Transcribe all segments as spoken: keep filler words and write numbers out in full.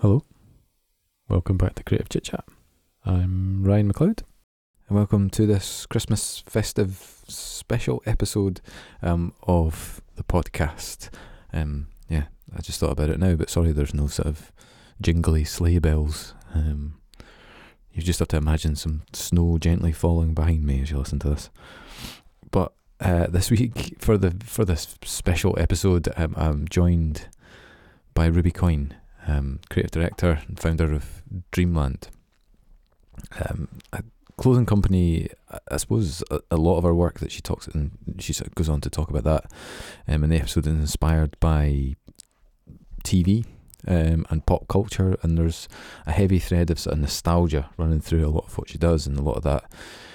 Hello, welcome back to Creative Chit Chat. I'm Ryan McLeod, and welcome to this Christmas festive special episode um, of the podcast. Um, yeah, I just thought about it now, but sorry there's no sort of jingly sleigh bells. Um, you just have to imagine some snow gently falling behind me as you listen to this. But uh, this week, for the for this special episode, um, I'm joined by Ruby Coyne, um, creative director and founder of Dreamland. Um, a clothing company. I suppose a, a lot of her work that she talks and she sort of goes on to talk about that um, in the episode is inspired by T V um, and pop culture, and there's a heavy thread of sort of nostalgia running through a lot of what she does, and a lot of that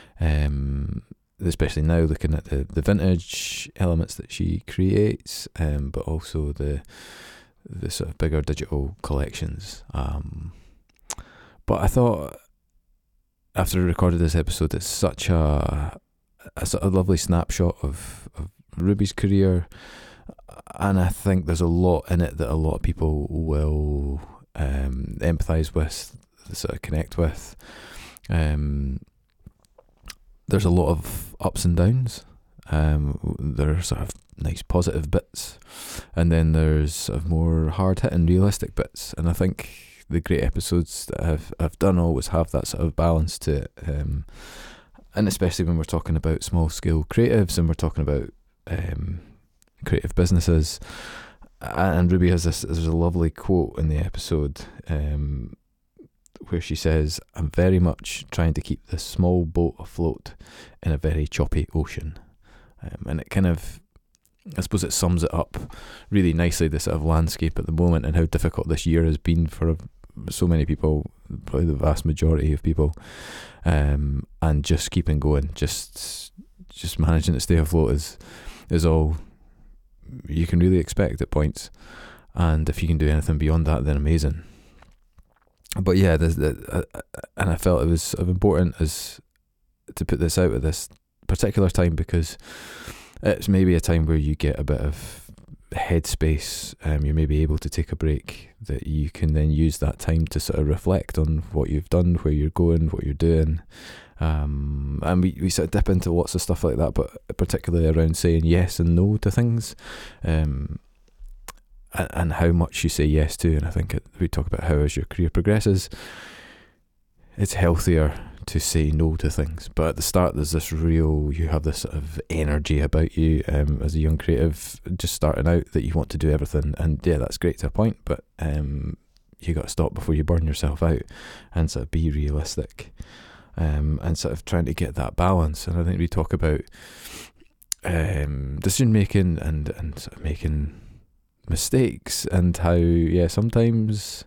um, especially now looking at the, the vintage elements that she creates, um, but also the the sort of bigger digital collections. Um, but I thought after I recorded this episode, it's such a a sort of lovely snapshot of, of Ruby's career, and I think there's a lot in it that a lot of people will um, empathise with, sort of connect with. Um, there's a lot of ups and downs. Um, there are sort of nice positive bits, and then there's sort of more hard-hitting realistic bits, and I think the great episodes that I've, I've done always have that sort of balance to it, um, and especially when we're talking about small-scale creatives and we're talking about um, creative businesses. And Ruby has this, there's a lovely quote in the episode um, where she says, "I'm very much trying to keep this small boat afloat in a very choppy ocean." Um, and it kind of, I suppose it sums it up really nicely, the sort of landscape at the moment and how difficult this year has been for so many people, probably the vast majority of people, um, and just keeping going, just just managing to stay afloat is is all you can really expect at points, and if you can do anything beyond that, then amazing. But yeah, there's the, uh, and I felt it was sort of important as to put this out at this particular time, because it's maybe a time where you get a bit of headspace, um, you're maybe able to take a break, that you can then use that time to sort of reflect on what you've done, where you're going, what you're doing, um, and we, we sort of dip into lots of stuff like that, but particularly around saying yes and no to things, um, and, and how much you say yes to. And I think it, we talk about how as your career progresses, it's healthier to say no to things, but at the start there's this real, you have this sort of energy about you um, as a young creative just starting out, that you want to do everything, and yeah, that's great to a point, but um, you got to stop before you burn yourself out and sort of be realistic, um, and sort of trying to get that balance. And I think we talk about um, decision making and, and sort of making mistakes, and how yeah sometimes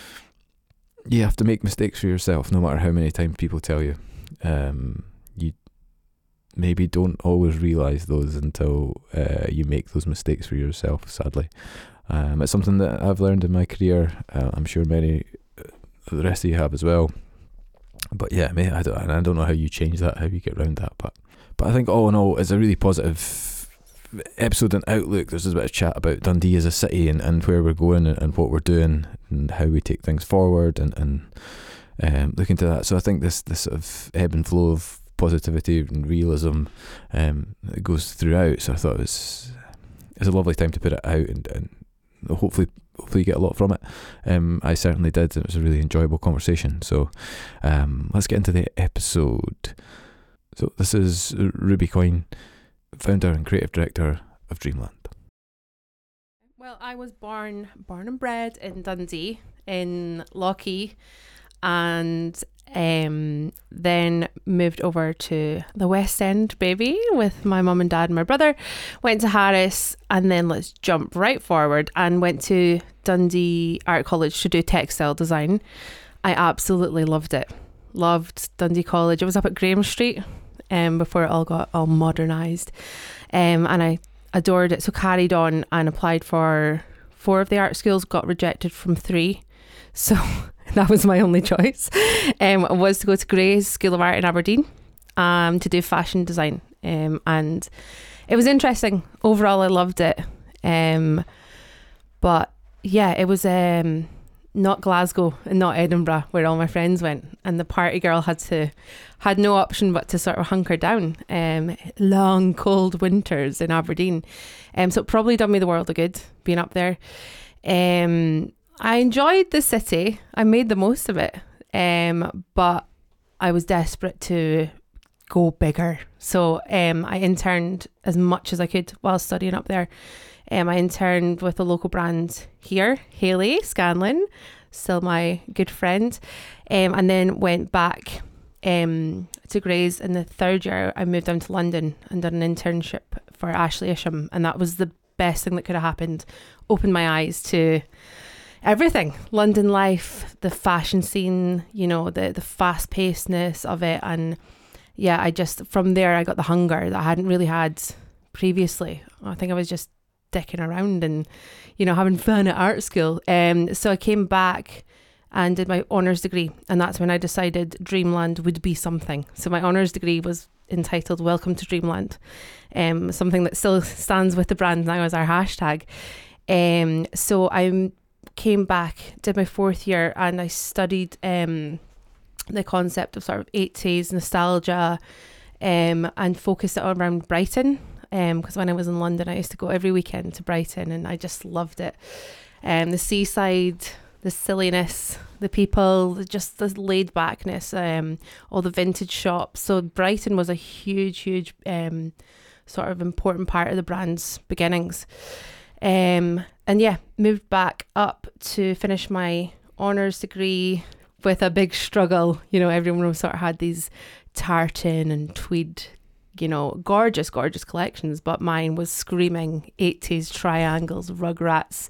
you have to make mistakes for yourself, no matter how many times people tell you. Um, you maybe don't always realise those until uh, you make those mistakes for yourself, sadly. Um, it's something that I've learned in my career. Uh, I'm sure many uh, the rest of you have as well. But yeah, mate, I don't, I don't know how you change that, how you get around that. But, but I think all in all, it's a really positive episode and outlook. There's a bit of chat about Dundee as a city, and, and where we're going, and, and what we're doing, and how we take things forward, and, and um, look into that. So I think this this sort of ebb and flow of positivity and realism um, that goes throughout. So I thought it was it's a lovely time to put it out, and, and hopefully hopefully you get a lot from it. Um, I certainly did. It was a really enjoyable conversation. So um, let's get into the episode. So this is Ruby Coyne, founder and creative director of Dreamland. Well, I was born born and bred in Dundee, in Lochee, and um, then moved over to the West End, baby, with my mum and dad and my brother. Went to Harris, and then let's jump right forward and went to Dundee Art College to do textile design. I absolutely loved it. Loved Dundee College. It was up at Graham Street um, before it all got all modernised, um, and I adored it. So carried on and applied for four of the art schools, got rejected from three. So that was my only choice. Um, was to go to Gray's School of Art in Aberdeen um, to do fashion design. Um, and it was interesting. Overall, I loved it. Um, but yeah, it was um, not Glasgow and not Edinburgh, where all my friends went, and the party girl had to had no option but to sort of hunker down. Um, long cold winters in Aberdeen, um, so it probably done me the world of good being up there. Um, I enjoyed the city. I made the most of it, um, but I was desperate to go bigger. So um, I interned as much as I could while studying up there. Um, I interned with a local brand here, Hayley Scanlon, still my good friend, um, and then went back um, to Grays. In the third year, I moved down to London and done an internship for Ashley Isham, and that was the best thing that could have happened. Opened my eyes to everything, London life, the fashion scene, you know, the the fast pacedness of it, and yeah, I just from there I got the hunger that I hadn't really had previously. I think I was just dicking around and, you know, having fun at art school. Um, so I came back and did my honours degree, and that's when I decided Dreamland would be something. So my honours degree was entitled Welcome to Dreamland, um, something that still stands with the brand now as our hashtag. Um, so I came back, did my fourth year, and I studied um, the concept of sort of eighties nostalgia, um, and focused it around Brighton. Because um, when I was in London, I used to go every weekend to Brighton, and I just loved it. Um, the seaside, the silliness, the people, just the laid backness, um, all the vintage shops. So Brighton was a huge, huge um, sort of important part of the brand's beginnings. Um, and yeah, moved back up to finish my honours degree with a big struggle. You know, everyone sort of had these tartan and tweed, you know, gorgeous, gorgeous collections, but mine was screaming eighties triangles, Rugrats.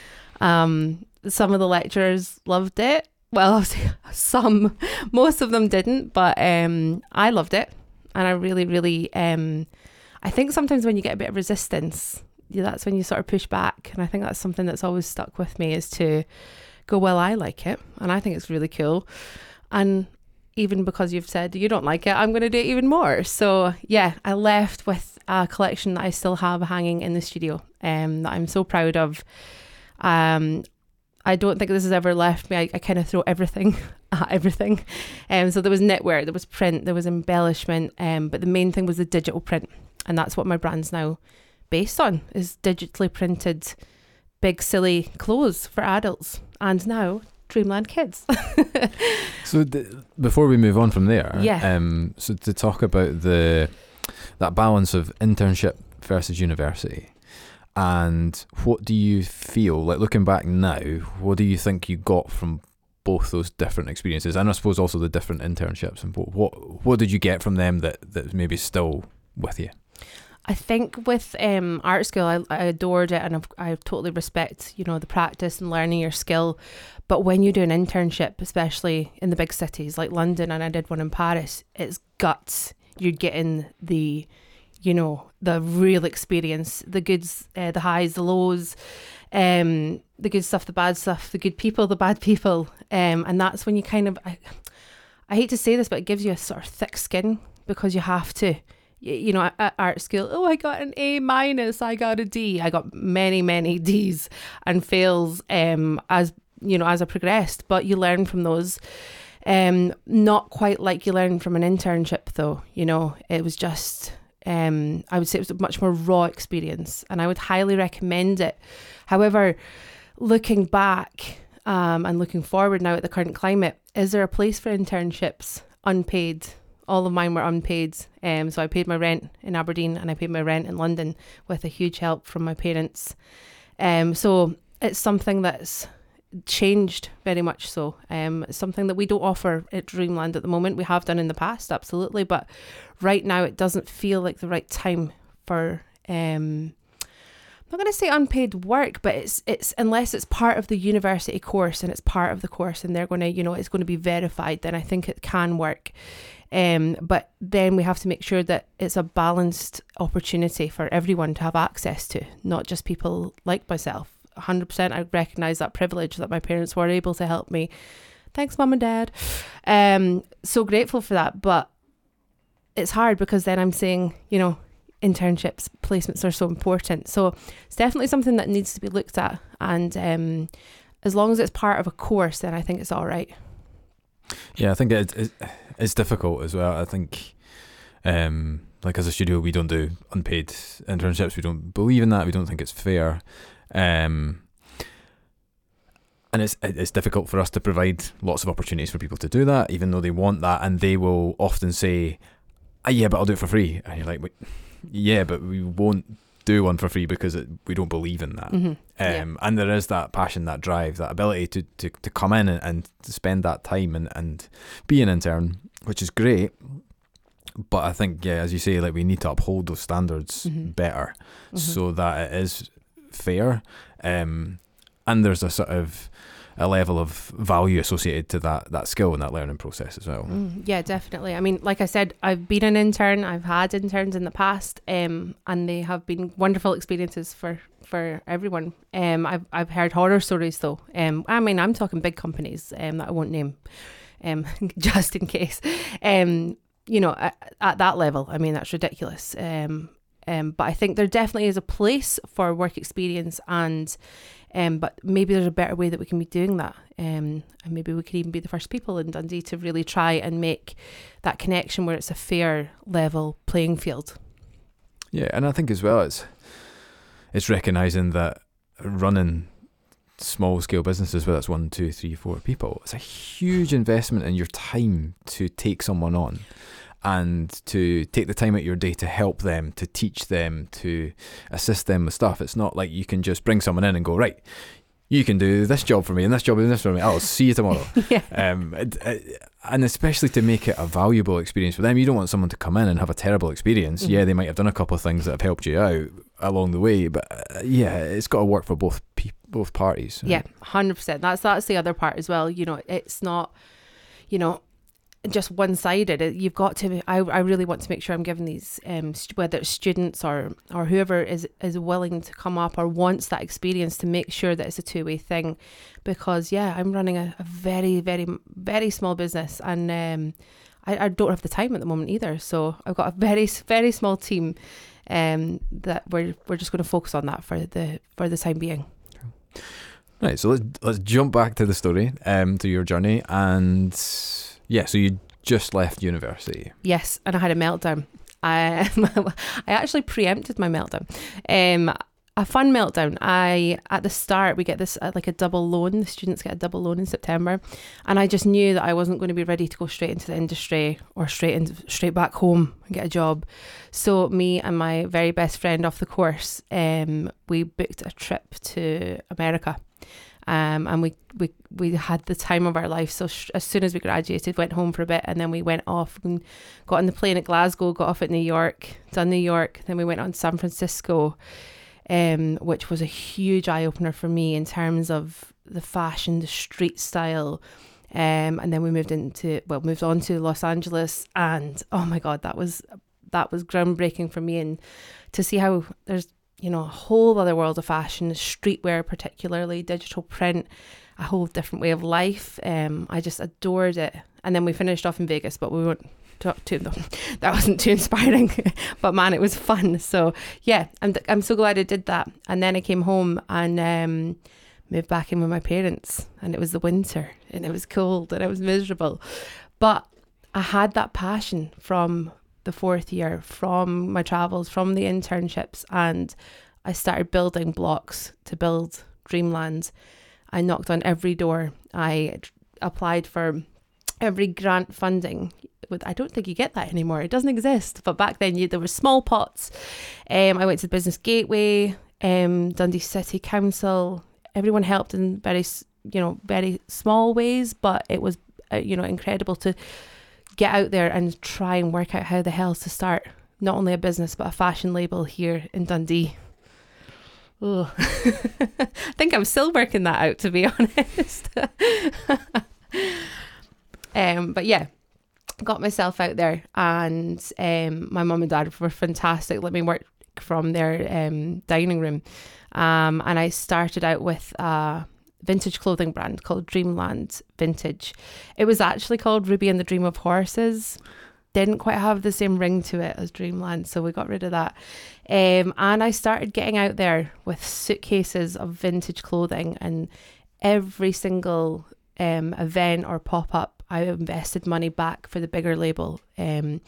Um, some of the lecturers loved it. Well, some, most of them didn't, but um, I loved it. And I really, really, um, I think sometimes when you get a bit of resistance, yeah, that's when you sort of push back. And I think that's something that's always stuck with me, is to go, well, I like it, and I think it's really cool. And even because you've said you don't like it, I'm going to do it even more. So yeah, I left with a collection that I still have hanging in the studio, um, that I'm so proud of. Um, I don't think this has ever left me. I, I kind of throw everything at everything. Um, so there was knitwear, there was print, there was embellishment, um, but the main thing was the digital print. And that's what my brand's now based on, is digitally printed big silly clothes for adults, and now Dreamland Kids. So th- before we move on from there, yeah. um, so to talk about the that balance of internship versus university, and what do you feel like looking back now? What do you think you got from both those different experiences, and I suppose also the different internships, and what what, what did you get from them that that maybe still with you? I think with um, art school, I, I adored it, and I've, I totally respect, you know, the practice and learning your skill. But when you do an internship, especially in the big cities like London, and I did one in Paris, it's guts. You're getting the, you know, the real experience, the goods, uh, the highs, the lows, um, the good stuff, the bad stuff, the good people, the bad people. Um, and that's when you kind of, I, I hate to say this, but it gives you a sort of thick skin, because you have to. You know, at art school, oh, I got an A minus, I got a D. I got many, many D's and fails um, as, you know, as I progressed. But you learn from those. Um, not quite like you learn from an internship, though. You know, it was just, um, I would say it was a much more raw experience, and I would highly recommend it. However, looking back um, and looking forward now at the current climate, is there a place for internships unpaid? All of mine were unpaid. Um, so I paid my rent in Aberdeen, and I paid my rent in London with a huge help from my parents. Um, so it's something that's changed very much so. Um, it's something that we don't offer at Dreamland at the moment. We have done in the past, absolutely. But right now it doesn't feel like the right time for, um, I'm not going to say unpaid work, but it's it's unless it's part of the university course and it's part of the course and they're going to, you know, it's going to be verified, then I think it can work. Um, but then we have to make sure that it's a balanced opportunity for everyone to have access to, not just people like myself. one hundred percent I recognise that privilege that my parents were able to help me. Thanks, Mum and Dad. Um, so grateful for that. But it's hard, because then I'm saying, you know, internships, placements are so important. So it's definitely something that needs to be looked at. And um, as long as it's part of a course, then I think it's all right. Yeah, I think it, it, it's difficult as well. I think, um, like as a studio, we don't do unpaid internships. We don't believe in that. We don't think it's fair. Um, and it's it's difficult for us to provide lots of opportunities for people to do that, even though they want that, and they will often say, ah, yeah, but I'll do it for free. And you're like, wait, yeah, but we won't do one for free because it, we don't believe in that. Mm-hmm. Um, Yeah. And there is that passion, that drive, that ability to, to, to come in and, and to spend that time and, and be an intern, which is great. But I think, yeah, as you say, like we need to uphold those standards Mm-hmm. better Mm-hmm. so that it is fair. Um, and there's a sort of a level of value associated to that that skill and that learning process as well. Mm, yeah, definitely. I mean, like I said, I've been an intern. I've had interns in the past, um, and they have been wonderful experiences for, for everyone. Um, I've I've heard horror stories though. Um, I mean, I'm talking big companies um, that I won't name, um, just in case. Um, you know, at, at that level, I mean, that's ridiculous. Um, um, but I think there definitely is a place for work experience and. Um, but maybe there's a better way that we can be doing that. Um, and maybe we could even be the first people in Dundee to really try and make that connection where it's a fair level playing field. Yeah, and I think as well it's it's recognising that running small scale businesses, whether it's one, two, three, four people, it's a huge investment in your time to take someone on and to take the time out of your day to help them, to teach them, to assist them with stuff. It's not like you can just bring someone in and go, right, you can do this job for me and this job and this for me. I'll see you tomorrow. Yeah. Um, it, it, and especially to make it a valuable experience for them. You don't want someone to come in and have a terrible experience. Mm-hmm. Yeah, they might have done a couple of things that have helped you out along the way, but uh, yeah, it's got to work for both pe- both parties. Yeah, one hundred percent. That's that's the other part as well. You know, it's not, you know, just one-sided. You've got to, I, I really want to make sure I'm giving these, um, st- whether it's students or, or whoever is, is willing to come up or wants that experience, to make sure that it's a two-way thing. Because, yeah, I'm running a, a very, very, very small business, and um, I, I don't have the time at the moment either. So I've got a very, very small team um, that we're we're just going to focus on that for the for the time being. Right, so let's let's jump back to the story, um, to your journey, and yeah, so you just left university. Yes, and I had a meltdown. I I actually preempted my meltdown. Um, a fun meltdown. I at the start we get this uh, like a double loan. The students get a double loan in September, and I just knew that I wasn't going to be ready to go straight into the industry or straight in, straight back home and get a job. So me and my very best friend off the course, um, we booked a trip to America. Um, and we, we, we had the time of our life. So sh- as soon as we graduated, went home for a bit, and then we went off and got on the plane at Glasgow, got off at New York, done New York. Then we went on to San Francisco, um, which was a huge eye opener for me in terms of the fashion, the street style. Um, and then we moved into, well, moved on to Los Angeles, and oh my God, that was, that was groundbreaking for me. And to see how there's, you know, a whole other world of fashion, streetwear particularly, digital print, a whole different way of life. Um, I just adored it. And then we finished off in Vegas, but we won't talk to them. That wasn't too inspiring, but man, it was fun. So yeah, I'm I'm so glad I did that. And then I came home and um, moved back in with my parents, and it was the winter and it was cold and it was miserable. But I had that passion from the fourth year, from my travels, from the internships, and I started building blocks to build Dreamland. I knocked on every door. I applied for every grant funding. With I don't think you get that anymore. It doesn't exist. But back then, you, there were small pots. Um, I went to the Business Gateway, um, Dundee City Council. Everyone helped in very, you know, very small ways, but it was, uh, you know, incredible to get out there and try and work out how the hell to start not only a business but a fashion label here in Dundee. Oh, I think I'm still working that out, to be honest. um, but yeah, got myself out there, and um, my mum and dad were fantastic. Let me work from their um, dining room, um, and I started out with a vintage clothing brand called Dreamland Vintage. It was actually called Ruby and the Dream of Horses. Didn't quite have the same ring to it as Dreamland, so we got rid of that. Um, and I started getting out there with suitcases of vintage clothing, and every single um, event or pop-up, I invested money back for the bigger label. Um,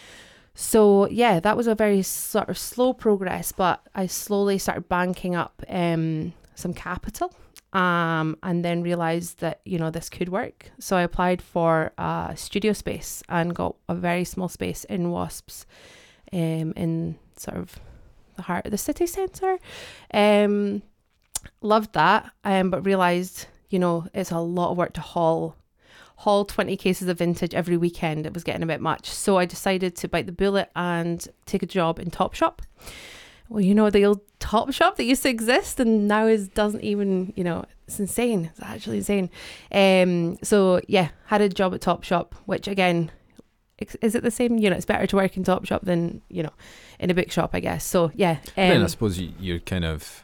so yeah, that was a very sort of slow progress, but I slowly started banking up um, some capital. Um, and then realized that, you know, this could work. So I applied for a studio space and got a very small space in Wasps, um, in sort of the heart of the city centre. Um, loved that, um, but realized, you know, it's a lot of work to haul, haul twenty cases of vintage every weekend. It was getting a bit much. So I decided to bite the bullet and take a job in Topshop. Well, you know, the old Topshop that used to exist and now is doesn't even, you know, it's insane. It's actually insane. Um, so yeah, had a job at Topshop, which again, is it the same? You know, it's better to work in Topshop than, you know, in a big shop, I guess. So yeah. Um, then I suppose you, you're kind of,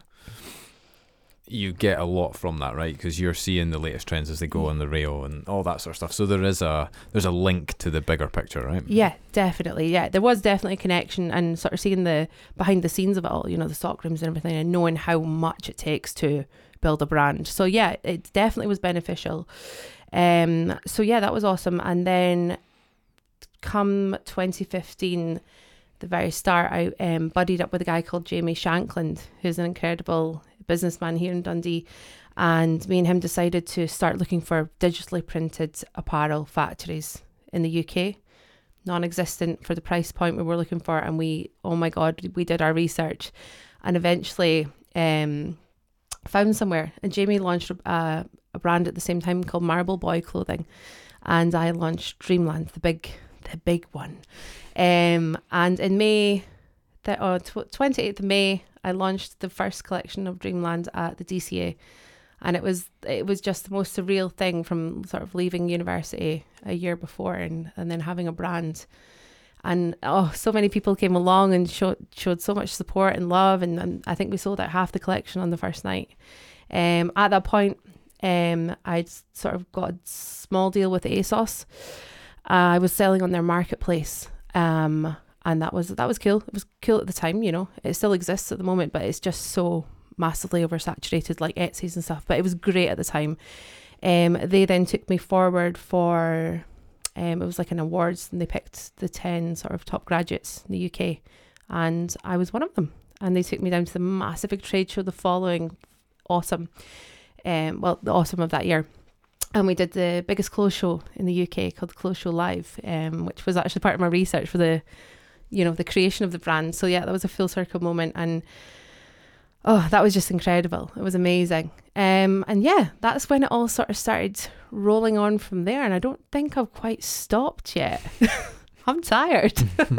you get a lot from that, right? Because you're seeing the latest trends as they go on the rail and all that sort of stuff. So there is a there's a link to the bigger picture, right? Yeah, definitely. Yeah, there was definitely a connection, and sort of seeing the behind the scenes of it all, you know, the stock rooms and everything, and knowing how much it takes to build a brand. So yeah, it definitely was beneficial. Um, so yeah, that was awesome. And then come twenty fifteen, the very start, I um, buddied up with a guy called Jamie Shankland, who's an incredible businessman here in Dundee, and me and him decided to start looking for digitally printed apparel factories in the U K, non-existent for the price point we were looking for. And we, oh my god, we did our research and eventually um, found somewhere. And Jamie launched a, a brand at the same time called Marble Boy Clothing, and I launched Dreamland, the big the big one. Um, and in May, the oh, twenty-eighth of May, I launched the first collection of Dreamland at the D C A, and it was it was just the most surreal thing from sort of leaving university a year before and, and then having a brand. And oh, so many people came along and showed showed so much support and love, and, and I think we sold out half the collection on the first night. Um, at that point, um, I'd sort of got a small deal with ASOS. Uh, I was selling on their marketplace. Um, And that was that was cool. It was cool at the time, you know. It still exists at the moment, but it's just so massively oversaturated, like Etsy's and stuff. But it was great at the time. Um, they then took me forward for, um, it was like an awards, and they picked the ten sort of top graduates in the U K, and I was one of them. And they took me down to the massive big trade show the following autumn, um, well, the autumn of that year. And we did the biggest clothes show in the U K called Clothes Show Live, um, which was actually part of my research for the, you know, the creation of the brand. So yeah, that was a full circle moment, and oh, that was just incredible. It was amazing. Um, and yeah, that's when it all sort of started rolling on from there. And I don't think I've quite stopped yet. I'm tired.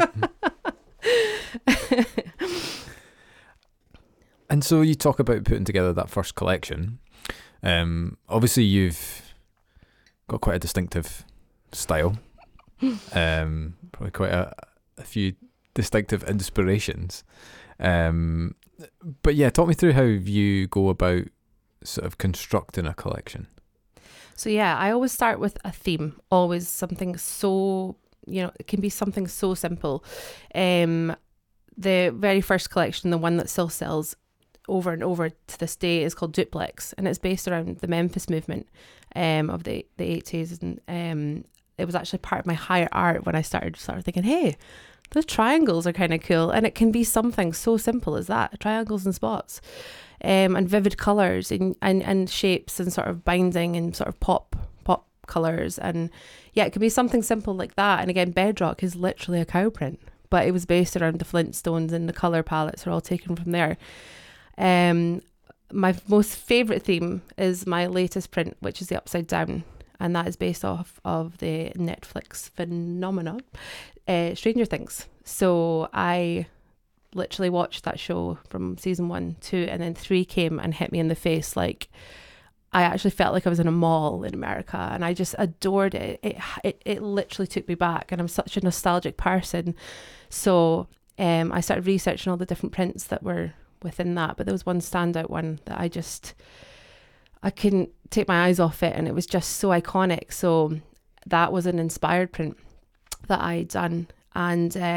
And so you talk about putting together that first collection. Um, obviously you've got quite a distinctive style. Um, probably quite a, a few distinctive inspirations. Um, but yeah, talk me through how you go about sort of constructing a collection. So yeah, I always start with a theme, always something so, you know, it can be something so simple. Um, the very first collection, the one that still sells over and over to this day, is called Duplex, and it's based around the Memphis movement um, of the, the eighties. And um, it was actually part of my higher art when I started sort of thinking, hey, the triangles are kind of cool, and it can be something so simple as that, triangles and spots, um, and vivid colours and, and, and shapes and sort of binding and sort of pop pop colours. And yeah, it can be something simple like that. And again, Bedrock is literally a cow print, but it was based around the Flintstones, and the colour palettes are all taken from there. Um, my most favourite theme is my latest print, which is the Upside Down, and that is based off of the Netflix phenomenon, uh, Stranger Things. So I literally watched that show from season one, two, and then three came and hit me in the face. Like, I actually felt like I was in a mall in America, and I just adored it. It it, it literally took me back, and I'm such a nostalgic person. So um, I started researching all the different prints that were within that, but there was one standout one that I just, I couldn't take my eyes off it, and it was just so iconic. So that was an inspired print that I'd done, and um,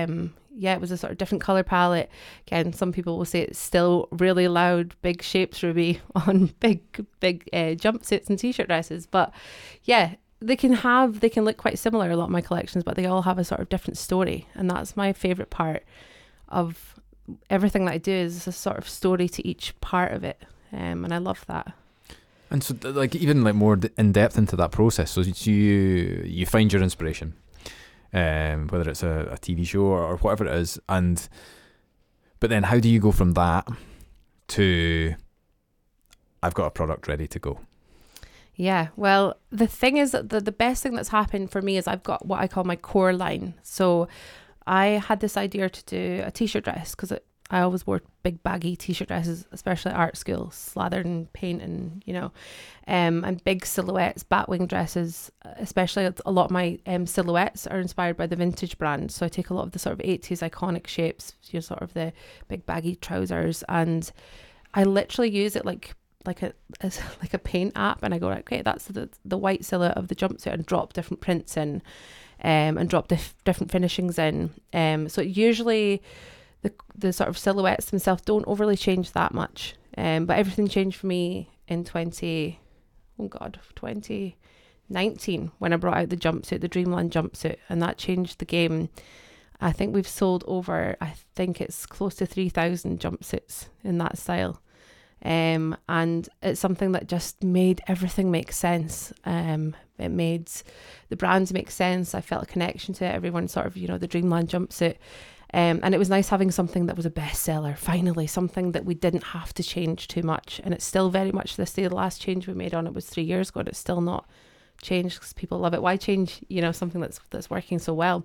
yeah, it was a sort of different color palette. Again, some people will say it's still really loud, big shapes, Ruby, on big, big uh, jumpsuits and t-shirt dresses. But yeah, they can have, they can look quite similar, a lot of my collections, but they all have a sort of different story. And that's my favorite part of everything that I do, is a sort of story to each part of it. Um, and I love that. And so, like, even like more in depth into that process, so you you find your inspiration, um, whether it's a, a T V show or, or whatever it is, and but then how do you go from that to I've got a product ready to go? Yeah, well, the thing is that the, the best thing that's happened for me is I've got what I call my core line. So I had this idea to do a t-shirt dress, because I always wore big baggy t-shirt dresses, especially at art school, slathered in paint and, you know, um, and big silhouettes, batwing dresses, especially a lot of my um, silhouettes are inspired by the vintage brand. So I take a lot of the sort of eighties iconic shapes, you know, sort of the big baggy trousers, and I literally use it like like a as like a paint app, and I go, okay, that's the the white silhouette of the jumpsuit, and drop different prints in, um, and drop dif- different finishings in. Um, so usually the the sort of silhouettes themselves don't overly change that much. Um, but everything changed for me in twenty, oh god, twenty nineteen, when I brought out the jumpsuit, the Dreamland jumpsuit, and that changed the game. I think we've sold over, I think it's close to three thousand jumpsuits in that style. Um, and it's something that just made everything make sense. Um, it made the brands make sense. I felt a connection to it. Everyone sort of, you know, the Dreamland jumpsuit. Um, and it was nice having something that was a bestseller, finally, something that we didn't have to change too much. And it's still very much this day. The last change we made on it was three years ago, and it's still not changed because people love it. Why change, you know, something that's that's working so well?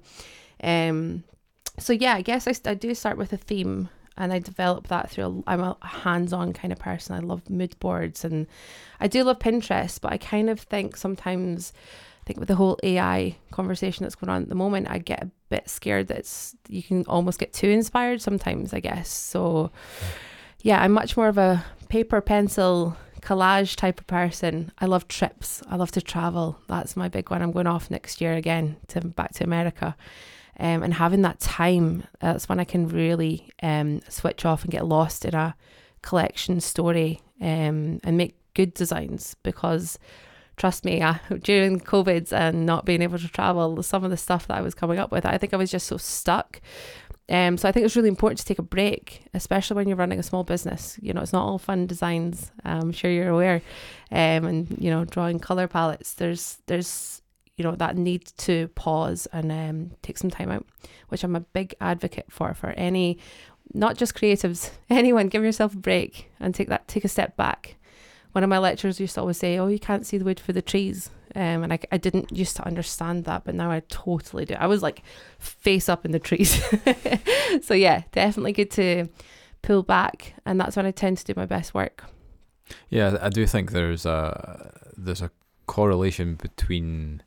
Um, so yeah, I guess I, I do start with a theme, and I develop that through, a, I'm a hands-on kind of person. I love mood boards, and I do love Pinterest, but I kind of think sometimes, I think with the whole A I conversation that's going on at the moment, I get a bit scared that it's, you can almost get too inspired sometimes, I guess. So yeah, I'm much more of a paper, pencil, collage type of person. I love trips. I love to travel. That's my big one. I'm going off next year again to back to America. Um, and having that time, that's when I can really um, switch off and get lost in a collection story, um, and make good designs. Because trust me, uh, during COVID and not being able to travel, some of the stuff that I was coming up with, I think I was just so stuck. Um, so I think it's really important to take a break, especially when you're running a small business. You know, it's not all fun designs. I'm sure you're aware. Um, and, you know, drawing color palettes, there's, there's, you know, that need to pause and um, take some time out, which I'm a big advocate for, for any, not just creatives, anyone. Give yourself a break and take that, take a step back. One of my lecturers used to always say, oh, you can't see the wood for the trees. Um, and I, I didn't used to understand that, but now I totally do. I was like face up in the trees. So yeah, definitely good to pull back. And that's when I tend to do my best work. Yeah, I do think there's a, there's a correlation between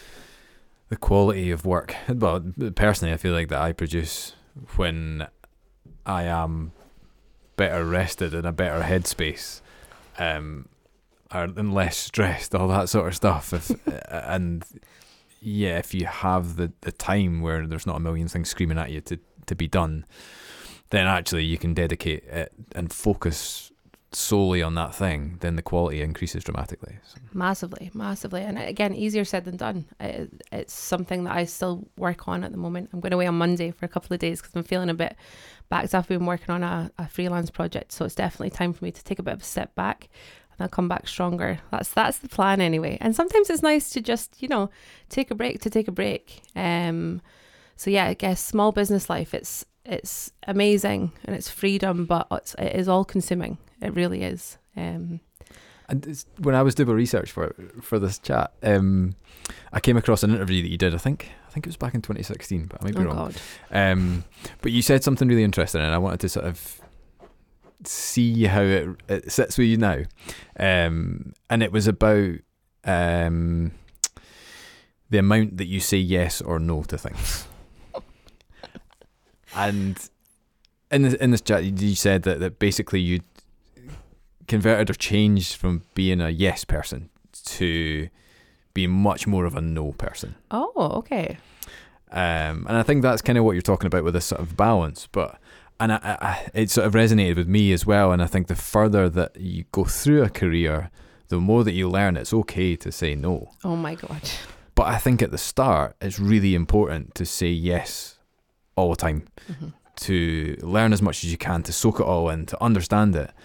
the quality of work. Well, personally, I feel like that I produce when I am better rested, in a better headspace, um, and less stressed, all that sort of stuff. If and yeah, if you have the, the time where there's not a million things screaming at you to, to be done, then actually you can dedicate it and focus solely on that thing, then the quality increases dramatically. So. Massively, massively. And again, easier said than done. It, it's something that I still work on at the moment. I'm going away on Monday for a couple of days because I'm feeling a bit backed up. I've been working on a, a freelance project, so it's definitely time for me to take a bit of a step back, and I'll come back stronger. That's that's the plan anyway. And sometimes it's nice to just, you know, take a break to take a break. Um, so yeah, I guess small business life, it's it's amazing and it's freedom, but it's, it is all consuming. It really is. Um, and it's, when I was doing research for for this chat, um, I came across an interview that you did. I think I think it was back in twenty sixteen, but I might be oh wrong. God. Um, but you said something really interesting, and I wanted to sort of see how it, it sits with you now. Um, and it was about um, the amount that you say yes or no to things. And in this, in this chat, you said that, that basically you converted or changed from being a yes person to being much more of a no person. Oh, okay. Um, and I think that's kind of what you're talking about with this sort of balance. But and I, I, it sort of resonated with me as well. And I think the further that you go through a career, the more that you learn it's okay to say no. Oh my God. But I think at the start, it's really important to say yes all the time, mm-hmm. to learn as much as you can, to soak it all in, to understand it.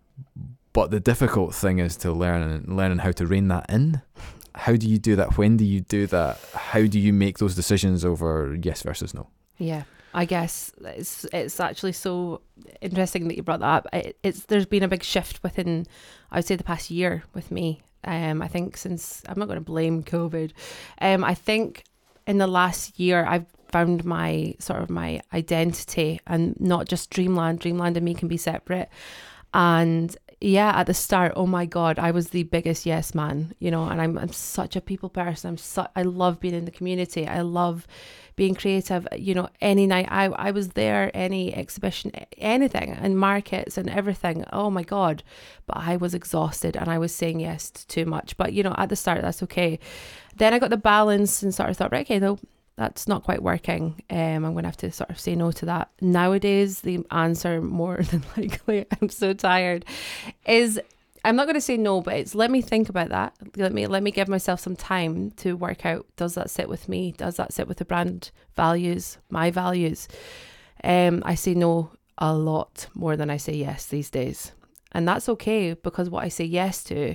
But the difficult thing is to learn learning how to rein that in. How do you do that? When do you do that? How do you make those decisions over yes versus no? Yeah, I guess it's it's actually so interesting that you brought that up. It, it's there's been a big shift within, I would say, the past year with me. Um, I think since, I'm not going to blame COVID. Um, I think in the last year I've found my sort of my identity, and not just Dreamland. Dreamland and me can be separate. And yeah, at the start, oh my God, I was the biggest yes man, you know, and I'm I'm such a people person. I'm so, I love being in the community. I love being creative. You know, any night I, I was there, any exhibition, anything, and markets and everything. Oh my God. But I was exhausted and I was saying yes to too much. But, you know, at the start, that's okay. Then I got the balance and sort of thought, right, okay, though, that's not quite working. Um, I'm going to have to sort of say no to that. Nowadays, the answer, more than likely, I'm so tired, is I'm not going to say no, but it's let me think about that. Let me let me give myself some time to work out, does that sit with me? Does that sit with the brand values, my values? Um, I say no a lot more than I say yes these days. And that's okay, because what I say yes to,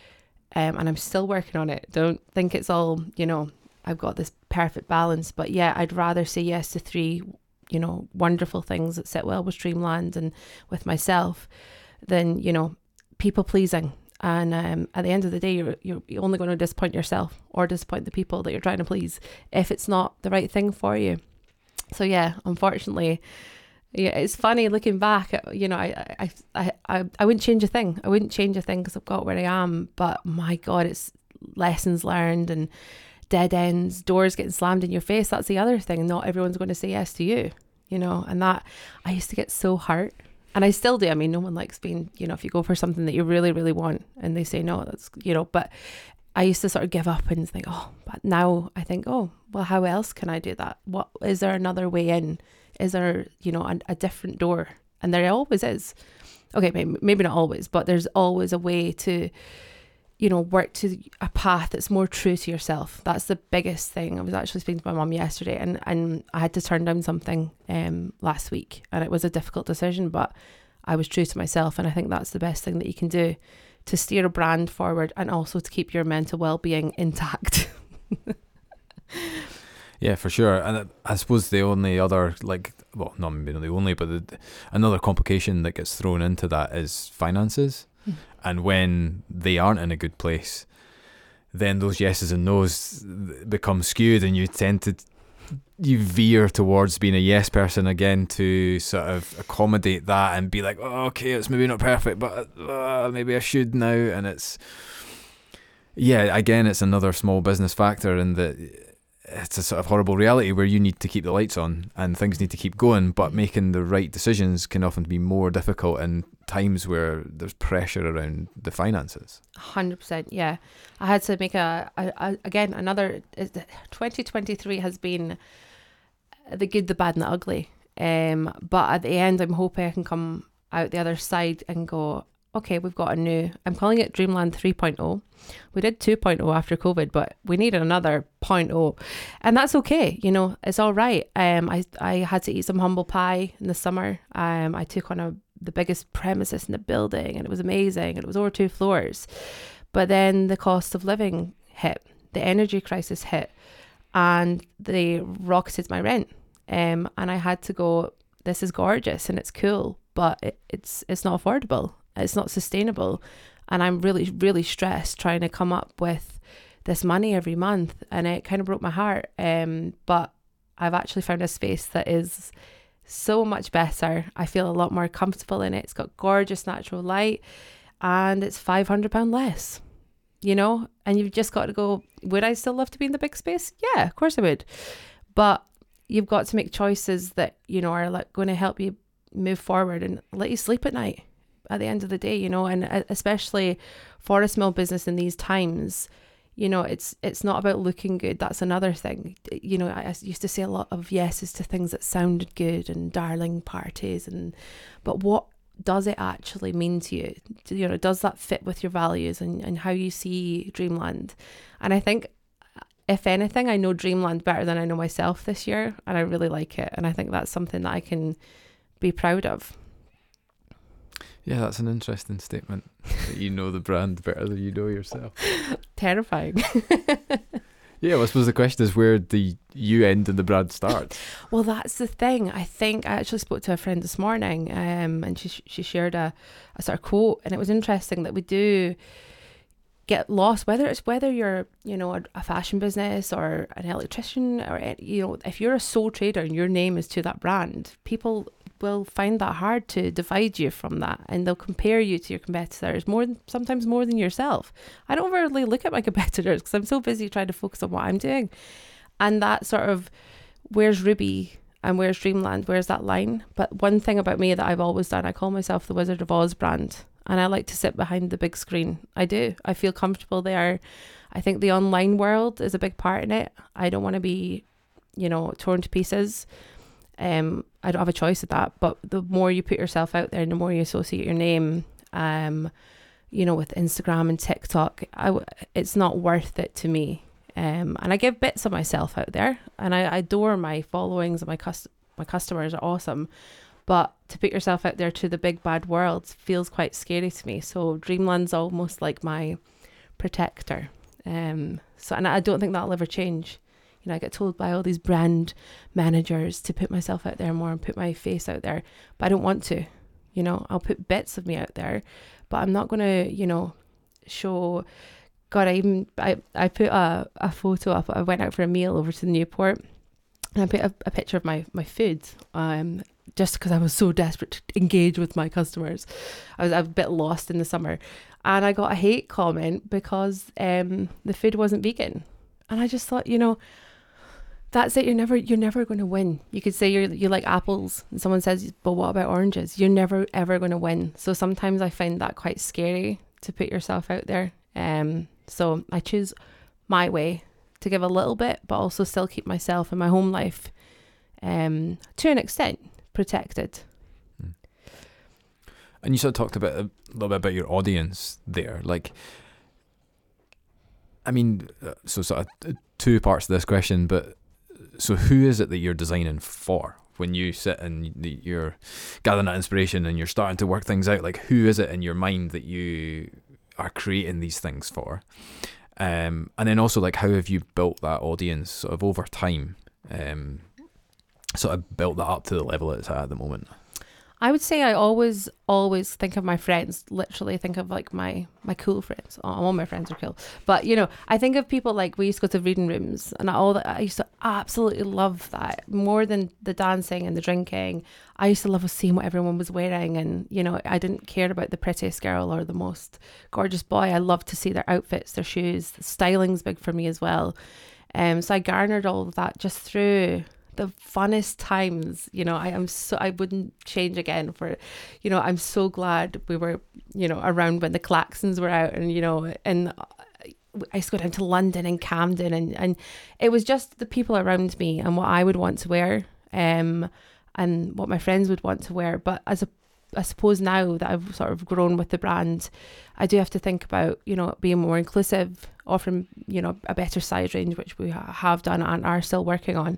um, and I'm still working on it. Don't think it's all, you know, I've got this perfect balance, but yeah, I'd rather say yes to three, you know, wonderful things that sit well with Dreamland and with myself than, you know, people pleasing. And um, at the end of the day, you're, you're only going to disappoint yourself or disappoint the people that you're trying to please if it's not the right thing for you. So yeah, unfortunately, yeah, it's funny looking back at, you know, I, I, I, I, I wouldn't change a thing. I wouldn't change a thing because I've got where I am, but my God, it's lessons learned and dead ends, doors getting slammed in your face. That's the other thing. Not everyone's going to say yes to you, you know, and that I used to get so hurt, and I still do. I mean, no one likes being, you know, if you go for something that you really, really want and they say no, that's, you know, but I used to sort of give up and think, oh, but now I think, oh, well, how else can I do that? What, is there another way in? Is there, you know, a, a different door? And there always is. Okay, maybe, maybe not always, but there's always a way to, you know, work to a path that's more true to yourself. That's the biggest thing. I was actually speaking to my mum yesterday, and, and I had to turn down something um last week, and it was a difficult decision, but I was true to myself. And I think that's the best thing that you can do to steer a brand forward and also to keep your mental well-being intact. Yeah, for sure. And I suppose the only other, like, well, not maybe not the only, but the, another complication that gets thrown into that is finances. And when they aren't in a good place, then those yeses and nos become skewed, and you tend to, you veer towards being a yes person again to sort of accommodate that and be like, oh, okay, it's maybe not perfect, but uh, maybe I should now. And it's, yeah, again, it's another small business factor, in that it's a sort of horrible reality where you need to keep the lights on and things need to keep going, but making the right decisions can often be more difficult in times where there's pressure around the finances. one hundred percent, yeah. I had to make a, a, a again, another, twenty twenty-three has been the good, the bad and the ugly. Um, but at the end, I'm hoping I can come out the other side and go, okay, we've got a new, I'm calling it Dreamland three point oh. We did two point oh after COVID, but we need another zero point oh. And that's okay. You know, it's all right. Um, I, I had to eat some humble pie in the summer. Um, I took on a, the biggest premises in the building, and it was amazing. And it was over two floors. But then the cost of living hit, the energy crisis hit, and they rocketed my rent. Um, and I had to go, this is gorgeous and it's cool, but it, it's it's not affordable. It's not sustainable. And I'm really, really stressed trying to come up with this money every month. And it kind of broke my heart. Um, but I've actually found a space that is so much better. I feel a lot more comfortable in it. It's got gorgeous natural light, and it's five hundred pounds less, you know? And you've just got to go, would I still love to be in the big space? Yeah, of course I would. But you've got to make choices that, you know, are like going to help you move forward and let you sleep at night at the end of the day, you know. And especially for a small business in these times, You know, it's it's not about looking good. That's another thing. You know, I, I used to say a lot of yeses to things that sounded good and darling parties, and but what does it actually mean to you? You know, does that fit with your values and, and how you see Dreamland? And I think, if anything, I know Dreamland better than I know myself this year, and I really like it. And I think that's something that I can be proud of. Yeah, that's an interesting statement, that you know the brand better than you know yourself. Terrifying. Yeah, well, I suppose the question is, where the you end and the brand starts. Well, that's the thing. I think I actually spoke to a friend this morning, um, and she she shared a, a sort of quote, and it was interesting that we do get lost, whether it's whether you're, you know, a, a fashion business or an electrician, or, you know, if you're a sole trader and your name is to that brand, people will find that hard to divide you from that, and they'll compare you to your competitors more than, sometimes more than yourself. I don't really look at my competitors because I'm so busy trying to focus on what I'm doing. And that sort of, where's Ruby and where's Dreamland, where's that line? But one thing about me that I've always done, I call myself the Wizard of Oz brand, and I like to sit behind the big screen. I do. I feel comfortable there. I think the online world is a big part in it. I don't want to be, you know, torn to pieces. Um, I don't have a choice of that, but the more you put yourself out there and the more you associate your name, um, you know, with Instagram and TikTok, I w- it's not worth it to me. Um, and I give bits of myself out there, and I, I adore my followings, and my cust- my customers are awesome. But to put yourself out there to the big bad world feels quite scary to me. So Dreamland's almost like my protector. Um, so, and I don't think that'll ever change. You know, I get told by all these brand managers to put myself out there more and put my face out there, but I don't want to. You know, I'll put bits of me out there, but I'm not going to, you know, show. God, I even, I, I put a, a photo up. I went out for a meal over to the Newport, and I put a, a picture of my, my food, um, just because I was so desperate to engage with my customers. I was a bit lost in the summer, and I got a hate comment because um, the food wasn't vegan. And I just thought, you know, that's it. You're never, you're never going to win. You could say you're, you like apples, and someone says, but what about oranges? You're never, ever going to win. So sometimes I find that quite scary to put yourself out there. Um, so I choose my way to give a little bit, but also still keep myself and my home life, um, to an extent, protected. And you sort of talked about a little bit about your audience there. Like, I mean, so sort of two parts to this question, but so who is it that you're designing for? When you sit and you're gathering that inspiration and you're starting to work things out, like, who is it in your mind that you are creating these things for? Um, and then also, like, how have you built that audience sort of over time? Um, sort of built that up to the level it's at at the moment. I would say I always, always think of my friends, literally think of like my, my cool friends. Oh, all my friends are cool. But, you know, I think of people like, we used to go to reading rooms, and all that. I used to absolutely love that more than the dancing and the drinking. I used to love seeing what everyone was wearing. And, you know, I didn't care about the prettiest girl or the most gorgeous boy. I loved to see their outfits, their shoes. Styling's big for me as well. Um, so I garnered all of that just through the funnest times. You know, I am so, I wouldn't change again for, you know, I'm so glad we were, you know, around when the Klaxons were out, and, you know, and I used to go down to London and Camden, and, and it was just the people around me and what I would want to wear, um, and what my friends would want to wear. But as a, I suppose now that I've sort of grown with the brand, I do have to think about, you know, being more inclusive, offering, you know, a better size range, which we have done and are still working on.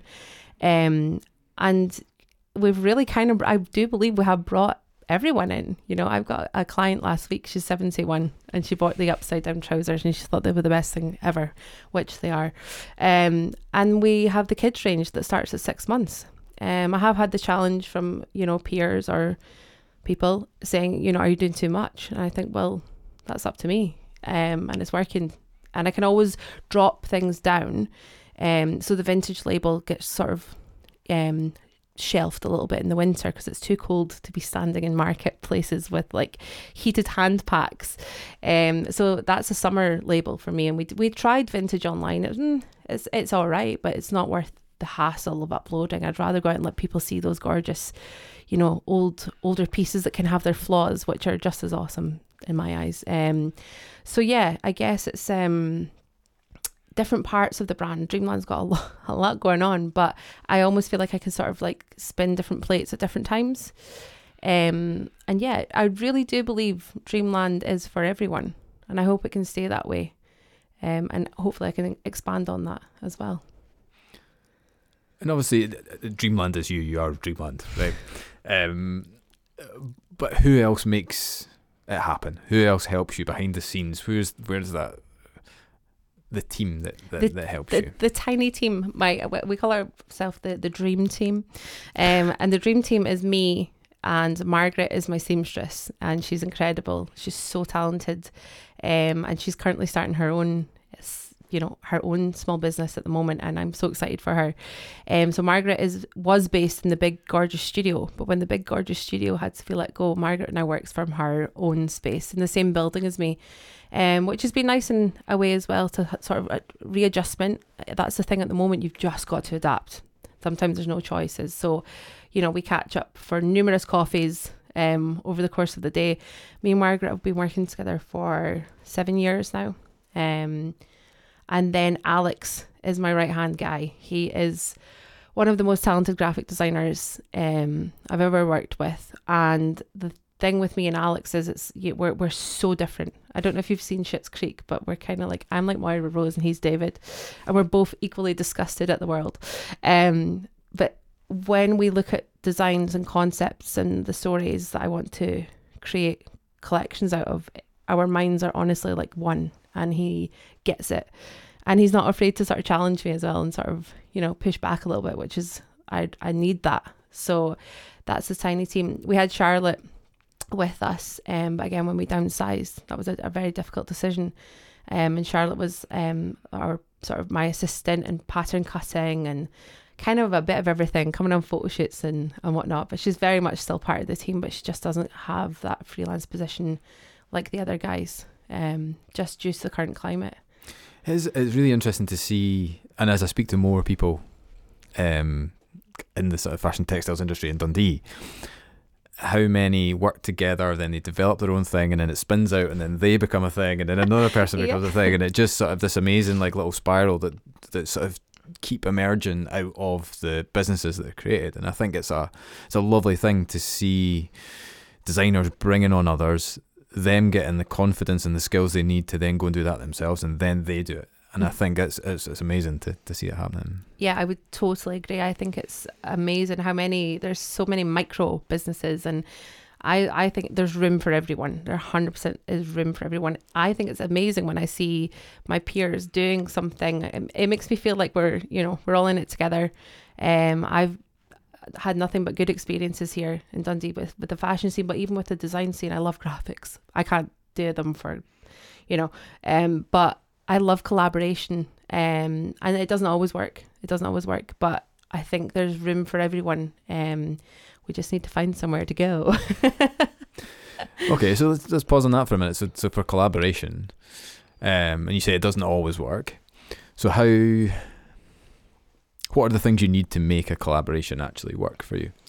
Um, and we've really kind of, I do believe we have brought everyone in. You know, I've got a client last week, she's seventy-one, and she bought the upside down trousers and she thought they were the best thing ever, which they are. Um, and we have the kids range that starts at six months. Um, I have had the challenge from, you know, peers or people saying, you know, are you doing too much? And I think, well, that's up to me. Um, and it's working, and I can always drop things down. Um, so the vintage label gets sort of um, shelved a little bit in the winter because it's too cold to be standing in marketplaces with like heated hand packs. Um, so that's a summer label for me. And we we tried vintage online. It, mm, it's it's all right, but it's not worth the hassle of uploading. I'd rather go out and let people see those gorgeous, you know, old older pieces that can have their flaws, which are just as awesome in my eyes. Um, so yeah, I guess it's um. different parts of the brand. Dreamland's got a lot, a lot going on, but I almost feel like I can sort of like spin different plates at different times. Um, and yeah, I really do believe Dreamland is for everyone, and I hope it can stay that way. Um, and hopefully I can expand on that as well. And obviously, Dreamland is you. You are Dreamland, right? um, but who else makes it happen? Who else helps you behind the scenes? Where's where's that? The team that that, the, that helps the, you. The tiny team. My we call ourselves the the dream team, um, and the dream team is me. And Margaret is my seamstress, and she's incredible. She's so talented, um, and she's currently starting her own, you know, her own small business at the moment, and I'm so excited for her. Um, so Margaret is was based in the Big Gorgeous studio, but when the Big Gorgeous studio had to be let go, Margaret now works from her own space in the same building as me, um, which has been nice in a way as well to sort of a readjustment. That's the thing at the moment; you've just got to adapt. Sometimes there's no choices, so. You know, we catch up for numerous coffees um, over the course of the day. Me and Margaret have been working together for seven years now. Um, and then Alex is my right-hand guy. He is one of the most talented graphic designers um, I've ever worked with. And the thing with me and Alex is it's we're we're so different. I don't know if you've seen Schitt's Creek, but we're kind of like, I'm like Moira Rose and he's David. And we're both equally disgusted at the world. Um, but when we look at designs and concepts and the stories that I want to create collections out of, our minds are honestly like one, and he gets it. And he's not afraid to sort of challenge me as well and sort of, you know, push back a little bit, which is, I I need that. So that's the tiny team. We had Charlotte with us, um, but again, when we downsized, that was a, a very difficult decision. Um, and Charlotte was um our sort of my assistant and pattern cutting and kind of a bit of everything, coming on photo shoots and, and whatnot, but she's very much still part of the team, but she just doesn't have that freelance position like the other guys, um, just due to the current climate. It's, it's really interesting to see, and as I speak to more people um, in the sort of fashion textiles industry in Dundee, how many work together, then they develop their own thing, and then it spins out, and then they become a thing, and then another person becomes yeah. a thing, and it just sort of this amazing like little spiral that that sort of keep emerging out of the businesses that are created. And I think it's a it's a lovely thing to see designers bringing on others, them getting the confidence and the skills they need to then go and do that themselves, and then they do it. And I think it's it's, it's amazing to, to see it happening. Yeah, I would totally agree. I think it's amazing how many, there's so many micro businesses, and I, I think there's room for everyone. There one hundred percent is room for everyone. I think it's amazing when I see my peers doing something. It, it makes me feel like we're, you know, we're all in it together. Um, I've had nothing but good experiences here in Dundee with, with the fashion scene, but even with the design scene. I love graphics. I can't do them for, you know, um, but I love collaboration. Um, and it doesn't always work. It doesn't always work, but I think there's room for everyone. Um, We just need to find somewhere to go. Okay, so let's, let's pause on that for a minute. So, so for collaboration, um, and you say it doesn't always work. So how, what are the things you need to make a collaboration actually work for you?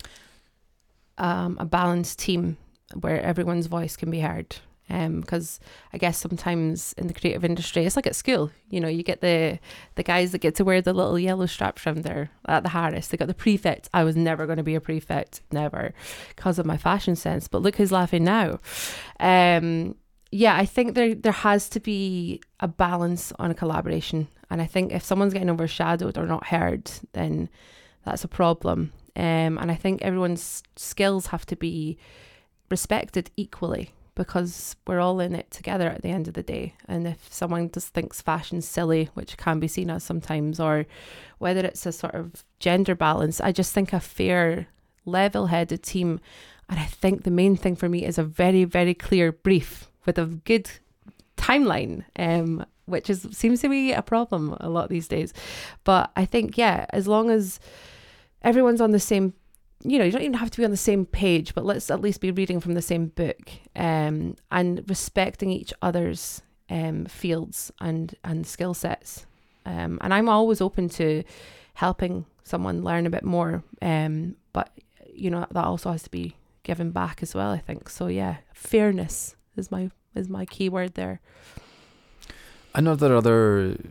Um, a balanced team where everyone's voice can be heard. Um, because I guess sometimes in the creative industry, it's like at school, you know, you get the the guys that get to wear the little yellow straps from there at the Harris. They got the prefect. I was never going to be a prefect, never, because of my fashion sense. But look who's laughing now. Um, yeah, I think there there has to be a balance on a collaboration, and I think if someone's getting overshadowed or not heard, then that's a problem. Um, and I think everyone's skills have to be respected equally, because we're all in it together at the end of the day. And if someone just thinks fashion's silly, which can be seen as sometimes, or whether it's a sort of gender balance, I just think a fair, level-headed team. And I think the main thing for me is a very, very clear brief with a good timeline, um, which is seems to be a problem a lot these days. But I think, yeah, as long as everyone's on the same, you know, you don't even have to be on the same page, but let's at least be reading from the same book, um, and respecting each other's um, fields and, and skill sets. Um, and I'm always open to helping someone learn a bit more, um, but, you know, that also has to be given back as well, I think. So, yeah, fairness is my is my key word there. I know there are other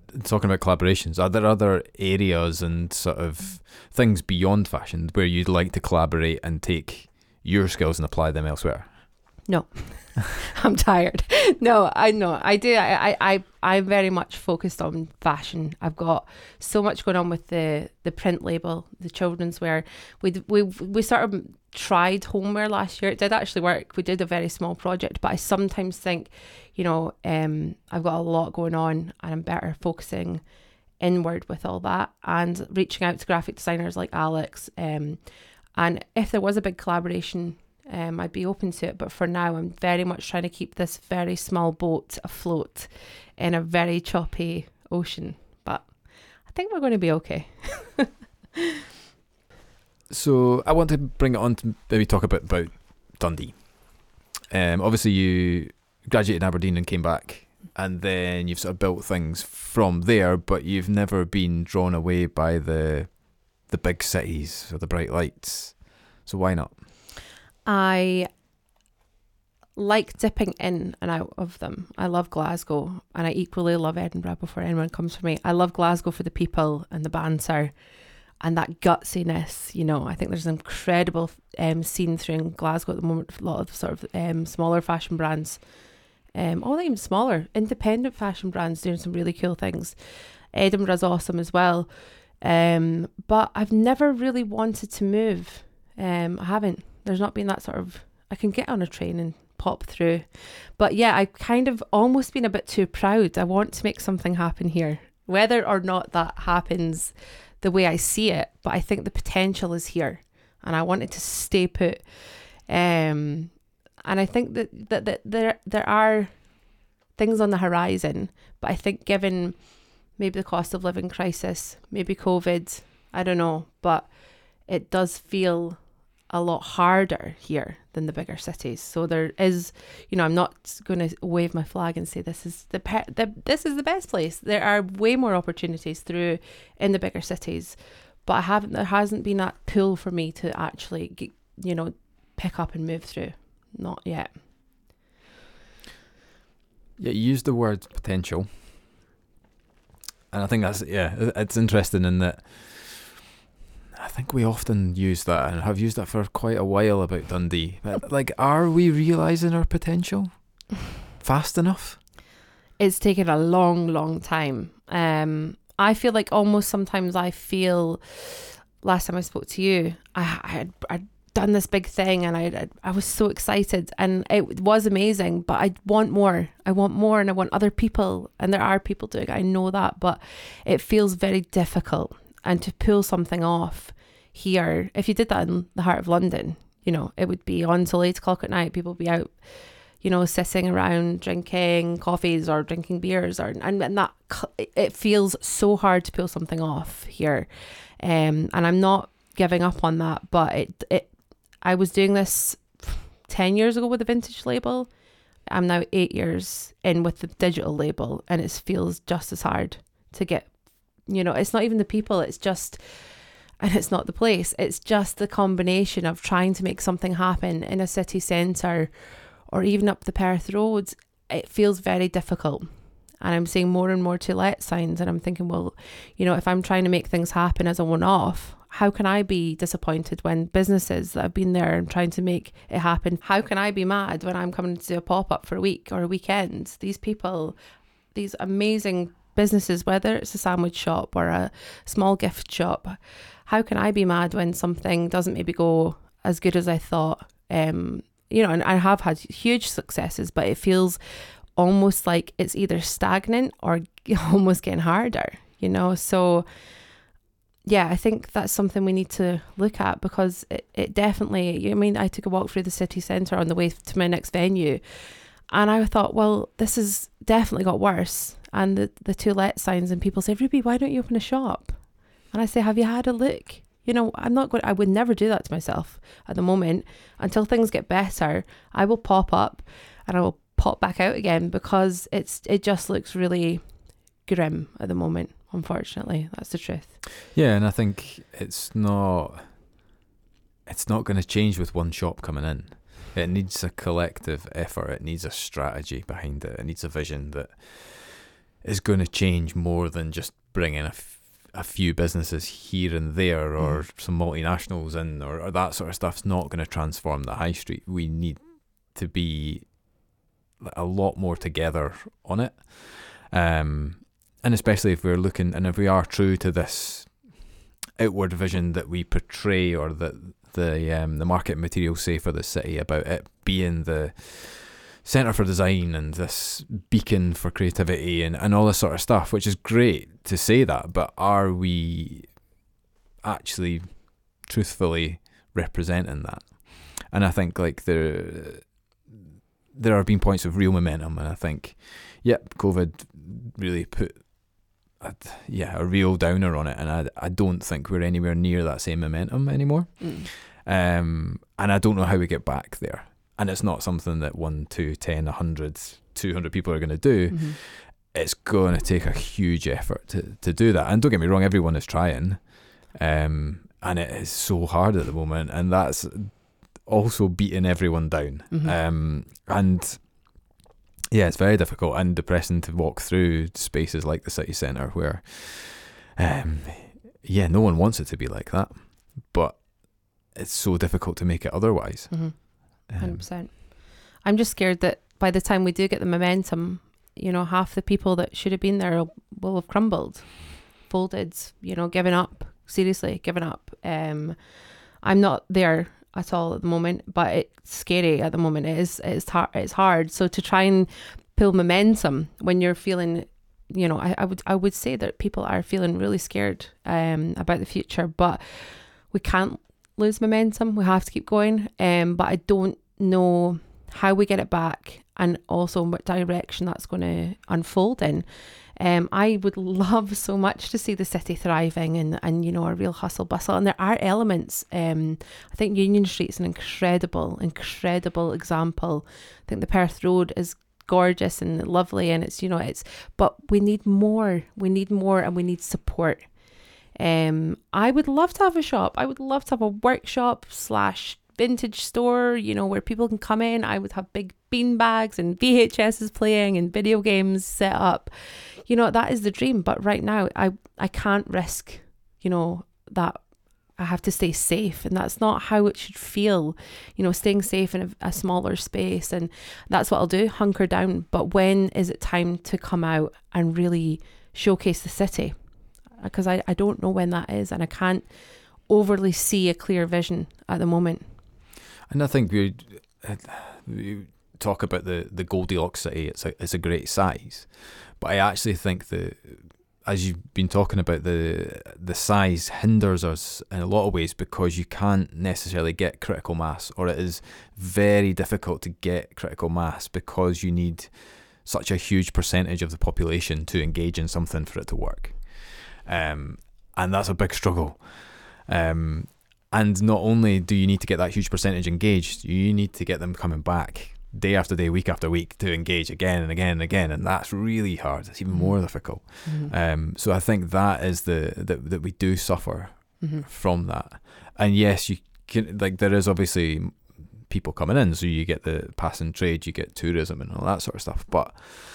talking about collaborations, are there other areas and sort of things beyond fashion where you'd like to collaborate and take your skills and apply them elsewhere? No. I'm tired. No, I know. I do. I, I, I, I'm very much focused on fashion. I've got so much going on with the, the print label, the children's wear. We, we, we sort of tried homeware last year. It did actually work. We did a very small project, but I sometimes think, you know, um, I've got a lot going on and I'm better focusing inward with all that and reaching out to graphic designers like Alex. Um, and if there was a big collaboration, Um, I'd be open to it, but for now I'm very much trying to keep this very small boat afloat in a very choppy ocean, but I think we're going to be okay. So I want to bring it on to maybe talk a bit about Dundee. Um, obviously you graduated in Aberdeen and came back, and then you've sort of built things from there, but you've never been drawn away by the the big cities or the bright lights. So why not? I like dipping in and out of them. I love Glasgow and I equally love Edinburgh before anyone comes for me. I love Glasgow for the people and the banter and that gutsiness. You know, I think there's an incredible um, scene through in Glasgow at the moment. A lot of sort of um, smaller fashion brands, um, oh, not even smaller, independent fashion brands doing some really cool things. Edinburgh's awesome as well. Um, but I've never really wanted to move. Um, I haven't. There's not been that sort of, I can get on a train and pop through. But yeah, I've kind of almost been a bit too proud. I want to make something happen here, whether or not that happens the way I see it. But I think the potential is here and I want it to stay put. Um, and I think that, that, that there, there are things on the horizon, but I think given maybe the cost of living crisis, maybe COVID, I don't know, but it does feel a lot harder here than the bigger cities. So there is, you know, I'm not going to wave my flag and say this is the, pe- the this is the best place. There are way more opportunities through in the bigger cities, but I haven't. There hasn't been that pull for me to actually, get, you know, pick up and move through. Not yet. Yeah, you used the word potential, and I think that's yeah, it's interesting in that. I think we often use that and have used that for quite a while about Dundee. But like, are we realising our potential fast enough? It's taken a long, long time. Um, I feel like almost sometimes I feel, last time I spoke to you, I, I had I'd done this big thing and I, I I was so excited and it was amazing, but I want more. I want more and I want other people, and there are people doing it, I know that, but it feels very difficult. And to pull something off here, if you did that in the heart of London, you know, it would be on till eight o'clock at night. People would be out, you know, sitting around drinking coffees or drinking beers, or and, and that it feels so hard to pull something off here. Um, and I'm not giving up on that, but it it I was doing this ten years ago with the vintage label. I'm now eight years in with the digital label, and it feels just as hard to get. You know, it's not even the people, it's just, and it's not the place, it's just the combination of trying to make something happen in a city centre or even up the Perth roads. It feels very difficult. And I'm seeing more and more to let signs, and I'm thinking, well, you know, if I'm trying to make things happen as a one-off, how can I be disappointed when businesses that have been there and trying to make it happen, how can I be mad when I'm coming to do a pop-up for a week or a weekend? These people, these amazing businesses, whether it's a sandwich shop or a small gift shop, how can I be mad when something doesn't maybe go as good as I thought? Um, you know, and I have had huge successes, but it feels almost like it's either stagnant or almost getting harder, you know? So yeah, I think that's something we need to look at, because it, it definitely, I mean, I took a walk through the city centre on the way to my next venue, and I thought, well, this has definitely got worse. And the, the to let signs, and people say, Ruby, why don't you open a shop? And I say, have you had a look? You know, I'm not going, I would never do that to myself at the moment. Until things get better, I will pop up and I will pop back out again, because it's it just looks really grim at the moment, unfortunately. That's the truth. Yeah, and I think it's not, it's not going to change with one shop coming in. It needs a collective effort. It needs a strategy behind it. It needs a vision that is going to change more than just bringing a, f- a few businesses here and there, or mm. some multinationals in, or, or that sort of stuff's not going to transform the high street. We need to be a lot more together on it. Um, and especially if we're looking, and if we are true to this outward vision that we portray, or that the um, the market materials say for the city, about it being the centre for design and this beacon for creativity and, and all this sort of stuff, which is great to say that, but are we actually truthfully representing that? And I think like there there have been points of real momentum, and I think, yep, COVID really put a, yeah a real downer on it, and I I don't think we're anywhere near that same momentum anymore. Mm. Um, and I don't know how we get back there. And it's not something that one, two, ten, a hundred, two hundred people are going to do. Mm-hmm. It's going to take a huge effort to, to do that. And don't get me wrong, everyone is trying. Um, and it is so hard at the moment. And that's also beating everyone down. Mm-hmm. Um, and yeah, it's very difficult and depressing to walk through spaces like the city centre where, um, yeah, no one wants it to be like that. But it's so difficult to make it otherwise. Mm-hmm. one hundred percent. I'm just scared that by the time we do get the momentum, you know, half the people that should have been there will, will have crumbled, folded, you know, given up, seriously, given up. Um, I'm not there at all at the moment, but it's scary at the moment. It is, it's hard, it's hard. So to try and pull momentum when you're feeling, you know, I, I would, I would say that people are feeling really scared um, about the future, but we can't lose momentum. We have to keep going. Um, but I don't know how we get it back, and also what direction that's going to unfold in. Um, I would love so much to see the city thriving and, and you know, a real hustle bustle. And there are elements. Um, I think Union Street's an incredible, incredible example. I think the Perth Road is gorgeous and lovely, and it's, you know, it's, but we need more. We need more, and we need support. Um, I would love to have a shop. I would love to have a workshop slash vintage store, you know, where people can come in. I would have big bean bags and V H S's playing and video games set up. You know, that is the dream. But right now, I, I can't risk, you know, that I have to stay safe. And that's not how it should feel, you know, staying safe in a, a smaller space. And that's what I'll do, hunker down. But when is it time to come out and really showcase the city? Because I, I don't know when that is, and I can't overly see a clear vision at the moment. And I think we, we talk about the, the Goldilocks city, it's a, it's a great size. But I actually think that, as you've been talking about, the the size hinders us in a lot of ways, because you can't necessarily get critical mass, or it is very difficult to get critical mass because you need such a huge percentage of the population to engage in something for it to work. Um, and that's a big struggle. Um, and not only do you need to get that huge percentage engaged, you need to get them coming back day after day, week after week, to engage again and again and again. And that's really hard. It's even mm-hmm. more difficult. Mm-hmm. Um, so I think that is the, that, that we do suffer mm-hmm. from that. And yes, you can, like, there is obviously people coming in, so you get the passing trade, you get tourism and all that sort of stuff. But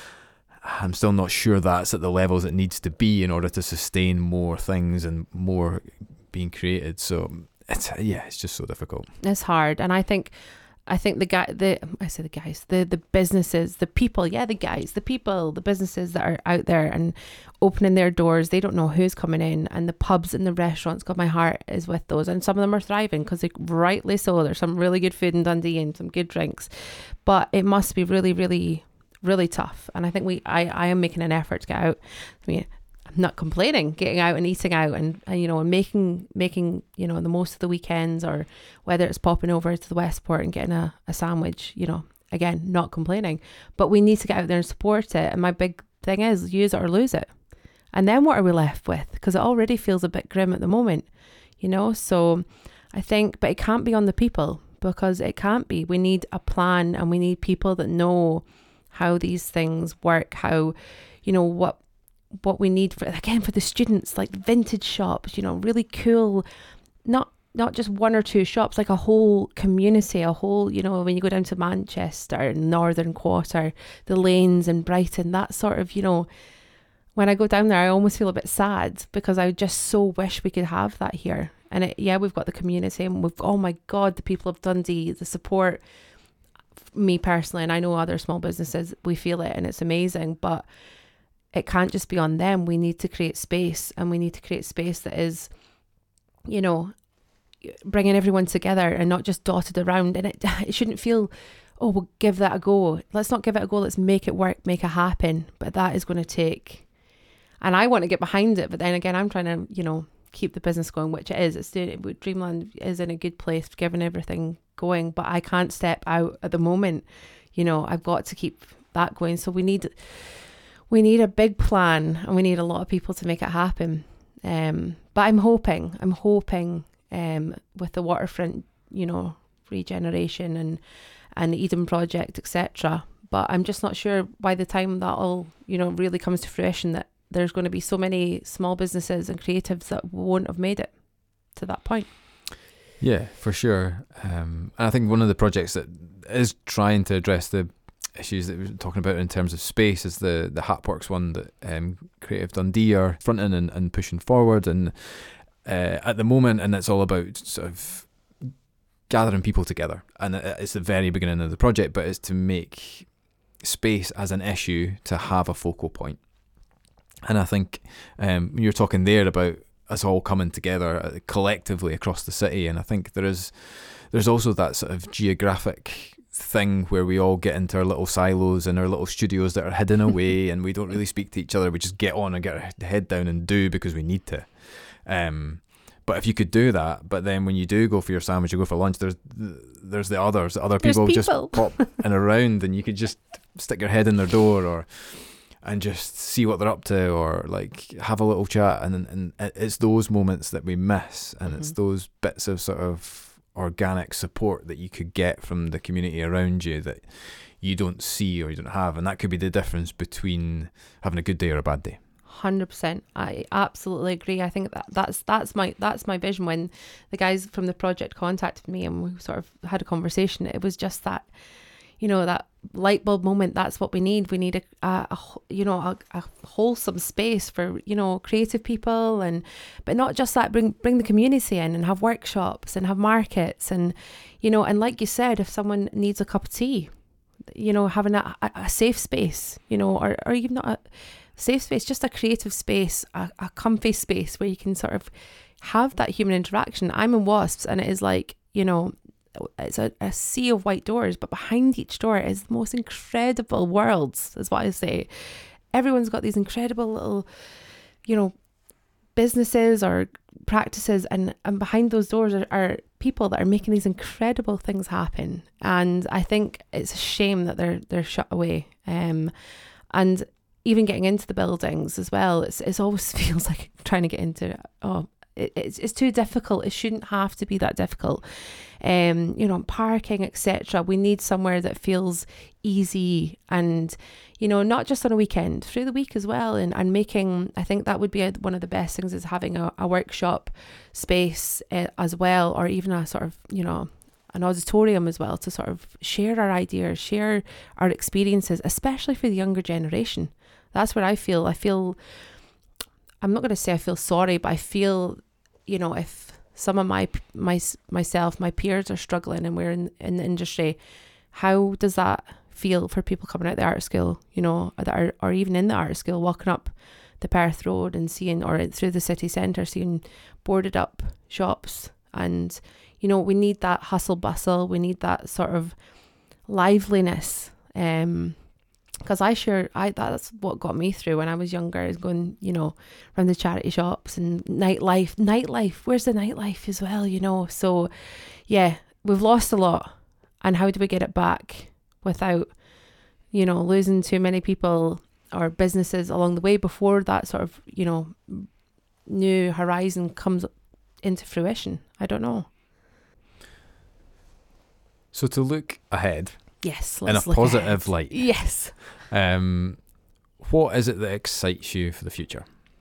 I'm still not sure that's at the levels it needs to be in order to sustain more things and more being created. So it's, yeah, it's just so difficult. It's hard. And I think, I think the guy, the, I say the guys, the, the businesses, the people, yeah, the guys, the people, the businesses that are out there and opening their doors, they don't know who's coming in. And the pubs and the restaurants, God, my heart is with those. And some of them are thriving because they, rightly so, there's some really good food in Dundee and some good drinks. But it must be really, really really tough. And I think we I, I am making an effort to get out. I mean, I'm not complaining, getting out and eating out and, and you know, and making making, you know, the most of the weekends, or whether it's popping over to the Westport and getting a, a sandwich, you know, again, not complaining. But we need to get out there and support it. And my big thing is use it or lose it. And then what are we left with? Because it already feels a bit grim at the moment, you know. So I think, but it can't be on the people, because it can't be. We need a plan, and we need people that know how these things work, how, you know, what what we need for, again, for the students, like vintage shops, you know, really cool, not not just one or two shops, like a whole community, a whole, you know, when you go down to Manchester, Northern Quarter, the lanes in Brighton, that sort of, you know, when I go down there, I almost feel a bit sad because I just so wish we could have that here. And it, yeah, we've got the community and we've, oh my God, the people of Dundee, the support, me personally, and I know other small businesses, we feel it and it's amazing, but it can't just be on them. We need to create space, and we need to create space that is, you know, bringing everyone together and not just dotted around. And it, it shouldn't feel, oh, we'll give that a go. Let's not give it a go. Let's make it work, make it happen. But that is going to take, and I want to get behind it. But then again, I'm trying to, you know, keep the business going, which it is. It's doing, Dreamland is in a good place, given everything going, but I can't step out at the moment. You know, I've got to keep that going. So we need, we need a big plan, and we need a lot of people to make it happen. Um, but I'm hoping, I'm hoping um, with the waterfront, you know, regeneration and, and the Eden project, et cetera. But I'm just not sure by the time that all, you know, really comes to fruition that there's going to be so many small businesses and creatives that won't have made it to that point. Yeah, for sure. Um, and I think one of the projects that is trying to address the issues that we were talking about in terms of space is the, the Hatworks one that um, Creative Dundee are fronting and, and pushing forward. And uh, at the moment, and it's all about sort of gathering people together. And it's the very beginning of the project, but it's to make space as an issue to have a focal point. And I think um, you're talking there about us all coming together collectively across the city, and I think there is there's also that sort of geographic thing where we all get into our little silos and our little studios that are hidden away, and we don't really speak to each other. We just get on and get our head down and do because we need to. Um, but if you could do that, but then when you do go for your sandwich, you go for lunch, there's there's the others, the other people, people. just pop in around, and you could just stick your head in their door or. And just see what they're up to, or like have a little chat, and and it's those moments that we miss, and mm-hmm. it's those bits of sort of organic support that you could get from the community around you that you don't see or you don't have, and that could be the difference between having a good day or a bad day. one hundred percent. I absolutely agree. I think that that's that's my that's my vision. When the guys from the project contacted me and we sort of had a conversation, it was just that, you know, that light bulb moment. That's what we need. We need a, a, a you know, a, a wholesome space for, you know, creative people, and but not just that. Bring bring the community in and have workshops and have markets, and you know, and like you said, if someone needs a cup of tea, you know, having a, a, a safe space, you know, or or even not a safe space, just a creative space, a, a comfy space where you can sort of have that human interaction. I'm in WASPs, and it is like, you know, it's a, a sea of white doors, but behind each door is the most incredible worlds, is what I say. Everyone's got these incredible little, you know, businesses or practices, and, and behind those doors are, are people that are making these incredible things happen. And I think it's a shame that they're they're shut away. Um, and even getting into the buildings as well, it's it's always feels like trying to get into oh. It's it's too difficult. It shouldn't have to be that difficult. Um, you know, parking, et cetera. We need somewhere that feels easy, and you know, not just on a weekend, through the week as well. And and making, I think that would be a, one of the best things is having a, a workshop space uh, as well, or even a sort of, you know, an auditorium as well, to sort of share our ideas, share our experiences, especially for the younger generation. That's what I feel. I feel. I'm not going to say I feel sorry, but I feel, you know, if some of my, my myself, my peers are struggling and we're in, in the industry, how does that feel for people coming out the art school, you know, that are, or even in the art school, walking up the Perth Road and seeing, or through the city centre, seeing boarded up shops. And, you know, we need that hustle bustle. We need that sort of liveliness. Um, Because I sure, I that's what got me through when I was younger, is going, you know, around the charity shops and nightlife. Nightlife, where's the nightlife as well, you know? So, yeah, we've lost a lot. And how do we get it back without, you know, losing too many people or businesses along the way before that sort of, you know, new horizon comes into fruition? I don't know. So to look ahead... Yes, in a let's look positive ahead. light. Yes. Um, what is it that excites you for the future?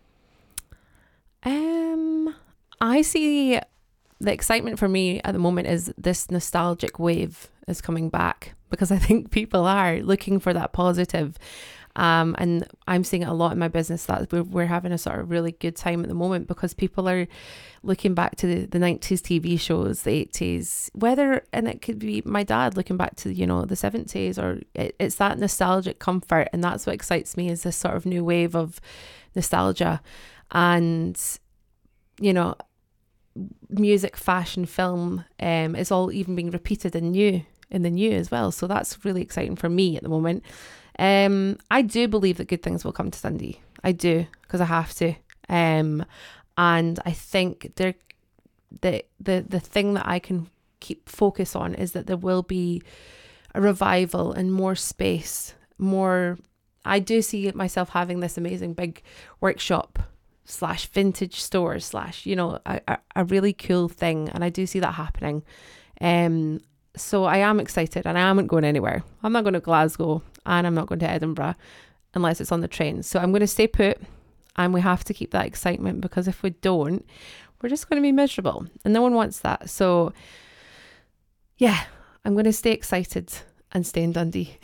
Um, I see the excitement for me at the moment is this nostalgic wave is coming back, because I think people are looking for that positive, Um, and I'm seeing it a lot in my business that we're, we're having a sort of really good time at the moment because people are looking back to the, the nineties T V shows, the eighties, whether, and it could be my dad looking back to, you know, the seventies, or it, it's that nostalgic comfort. And that's what excites me, is this sort of new wave of nostalgia. And, you know, music, fashion, film, um, is all even being repeated in new, in the new as well. So that's really exciting for me at the moment. Um, I do believe that good things will come to Dundee. I do, because I have to. Um, and I think there, the the the thing that I can keep focus on is that there will be a revival and more space, more. I do see myself having this amazing big workshop slash vintage store slash, you know, a, a, a really cool thing, and I do see that happening. Um, so I am excited, and I am not going anywhere. I'm not going to Glasgow, and I'm not going to Edinburgh unless it's on the train. So I'm going to stay put, and we have to keep that excitement, because if we don't, we're just going to be miserable, and no one wants that. So yeah, I'm going to stay excited and stay in Dundee.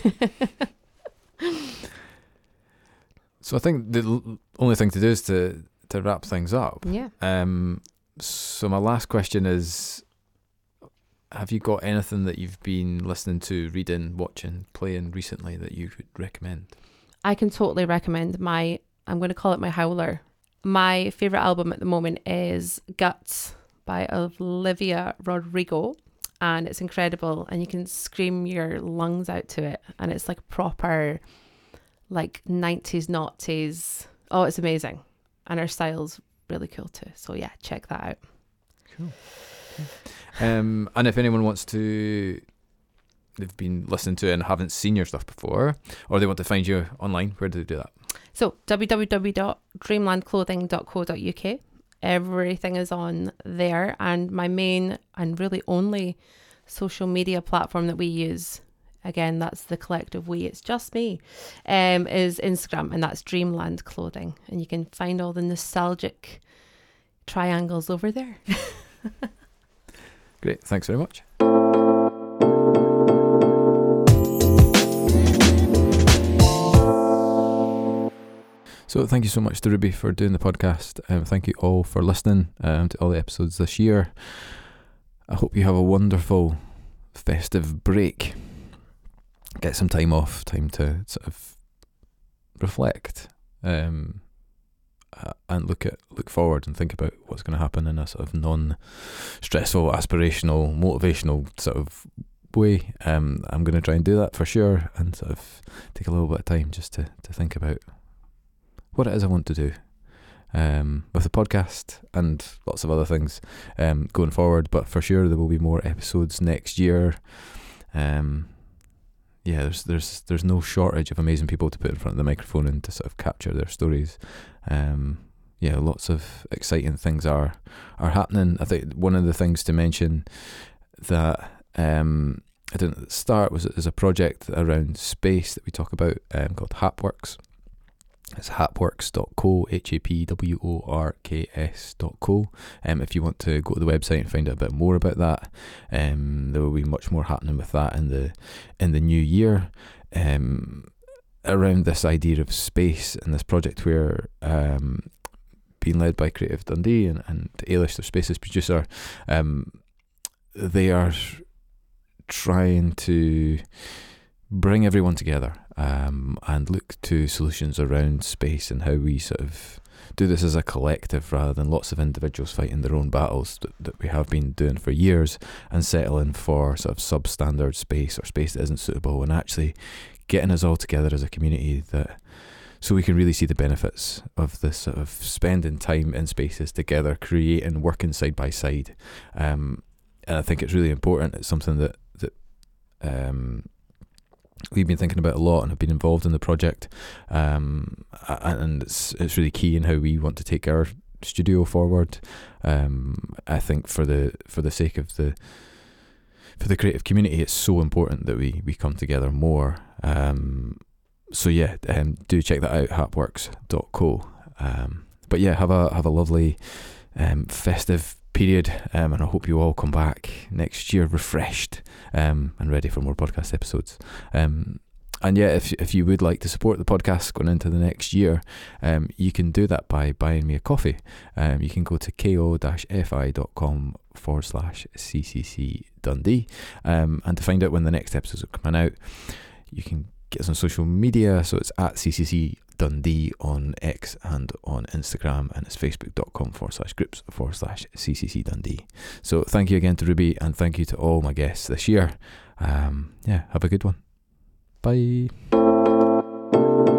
So I think the l- only thing to do is to, to wrap things up. Yeah. Um. So my last question is, have you got anything that you've been listening to, reading, watching, playing recently that you would recommend? I can totally recommend my, I'm going to call it my howler. My favourite album at the moment is Guts by Olivia Rodrigo, and it's incredible, and you can scream your lungs out to it, and it's like proper like nineties, noughties. Oh, it's amazing, and her style's really cool too. So yeah, check that out. Cool. Um, and if anyone wants to, they've been listening to it and haven't seen your stuff before, or they want to find you online, where do they do that? So w w w dot dreamland clothing dot co dot u k. Everything is on there, and my main and really only social media platform that we use, again, that's the collective we, it's just me, um, is Instagram, and that's Dreamland Clothing, and you can find all the nostalgic triangles over there. Great, thanks very much. So thank you so much to Ruby for doing the podcast. Um, thank you all for listening um, to all the episodes this year. I hope you have a wonderful festive break. Get some time off, time to sort of reflect um, uh, and look at look forward and think about what's going to happen in a sort of non-stressful, aspirational, motivational sort of way. Um, I'm going to try and do that for sure, and sort of take a little bit of time just to, to think about what it is I want to do um, with the podcast and lots of other things um, going forward. But for sure there will be more episodes next year. Um, yeah, there's there's there's no shortage of amazing people to put in front of the microphone and to sort of capture their stories. Um, yeah, lots of exciting things are are happening. I think one of the things to mention that um, I didn't at the start was is a project around space that we talk about um, called Hapworks. It's hapworks dot co, H A P W O R K S dot co. Um, if you want to go to the website and find out a bit more about that, um, there will be much more happening with that in the in the new year. Um, around this idea of space and this project where um, being led by Creative Dundee and, and Ailish, their Spaces producer, um, they are trying to bring everyone together um, and look to solutions around space and how we sort of do this as a collective rather than lots of individuals fighting their own battles that, that we have been doing for years, and settling for sort of substandard space or space that isn't suitable, and actually getting us all together as a community that so we can really see the benefits of this sort of spending time in spaces together, creating, working side by side. Um, and I think it's really important. It's something that that um, we've been thinking about a lot and have been involved in the project, um, and it's it's really key in how we want to take our studio forward. Um, I think for the for the sake of the for the creative community, it's so important that we we come together more. Um, so yeah, um, do check that out, hapworks dot co. Um, but yeah, have a have a lovely um, festive period, um, and I hope you all come back next year refreshed um, and ready for more podcast episodes. Um, and yeah, if if you would like to support the podcast going into the next year, um, you can do that by buying me a coffee. Um, you can go to ko-fi.com forward slash ccc Dundee, um, and to find out when the next episodes are coming out, you can get us on social media. So it's at ccc Dundee on X and on Instagram, and it's facebook.com forward slash groups forward slash ccc Dundee. So thank you again to Ruby, and thank you to all my guests this year. Um, yeah, have a good one. Bye.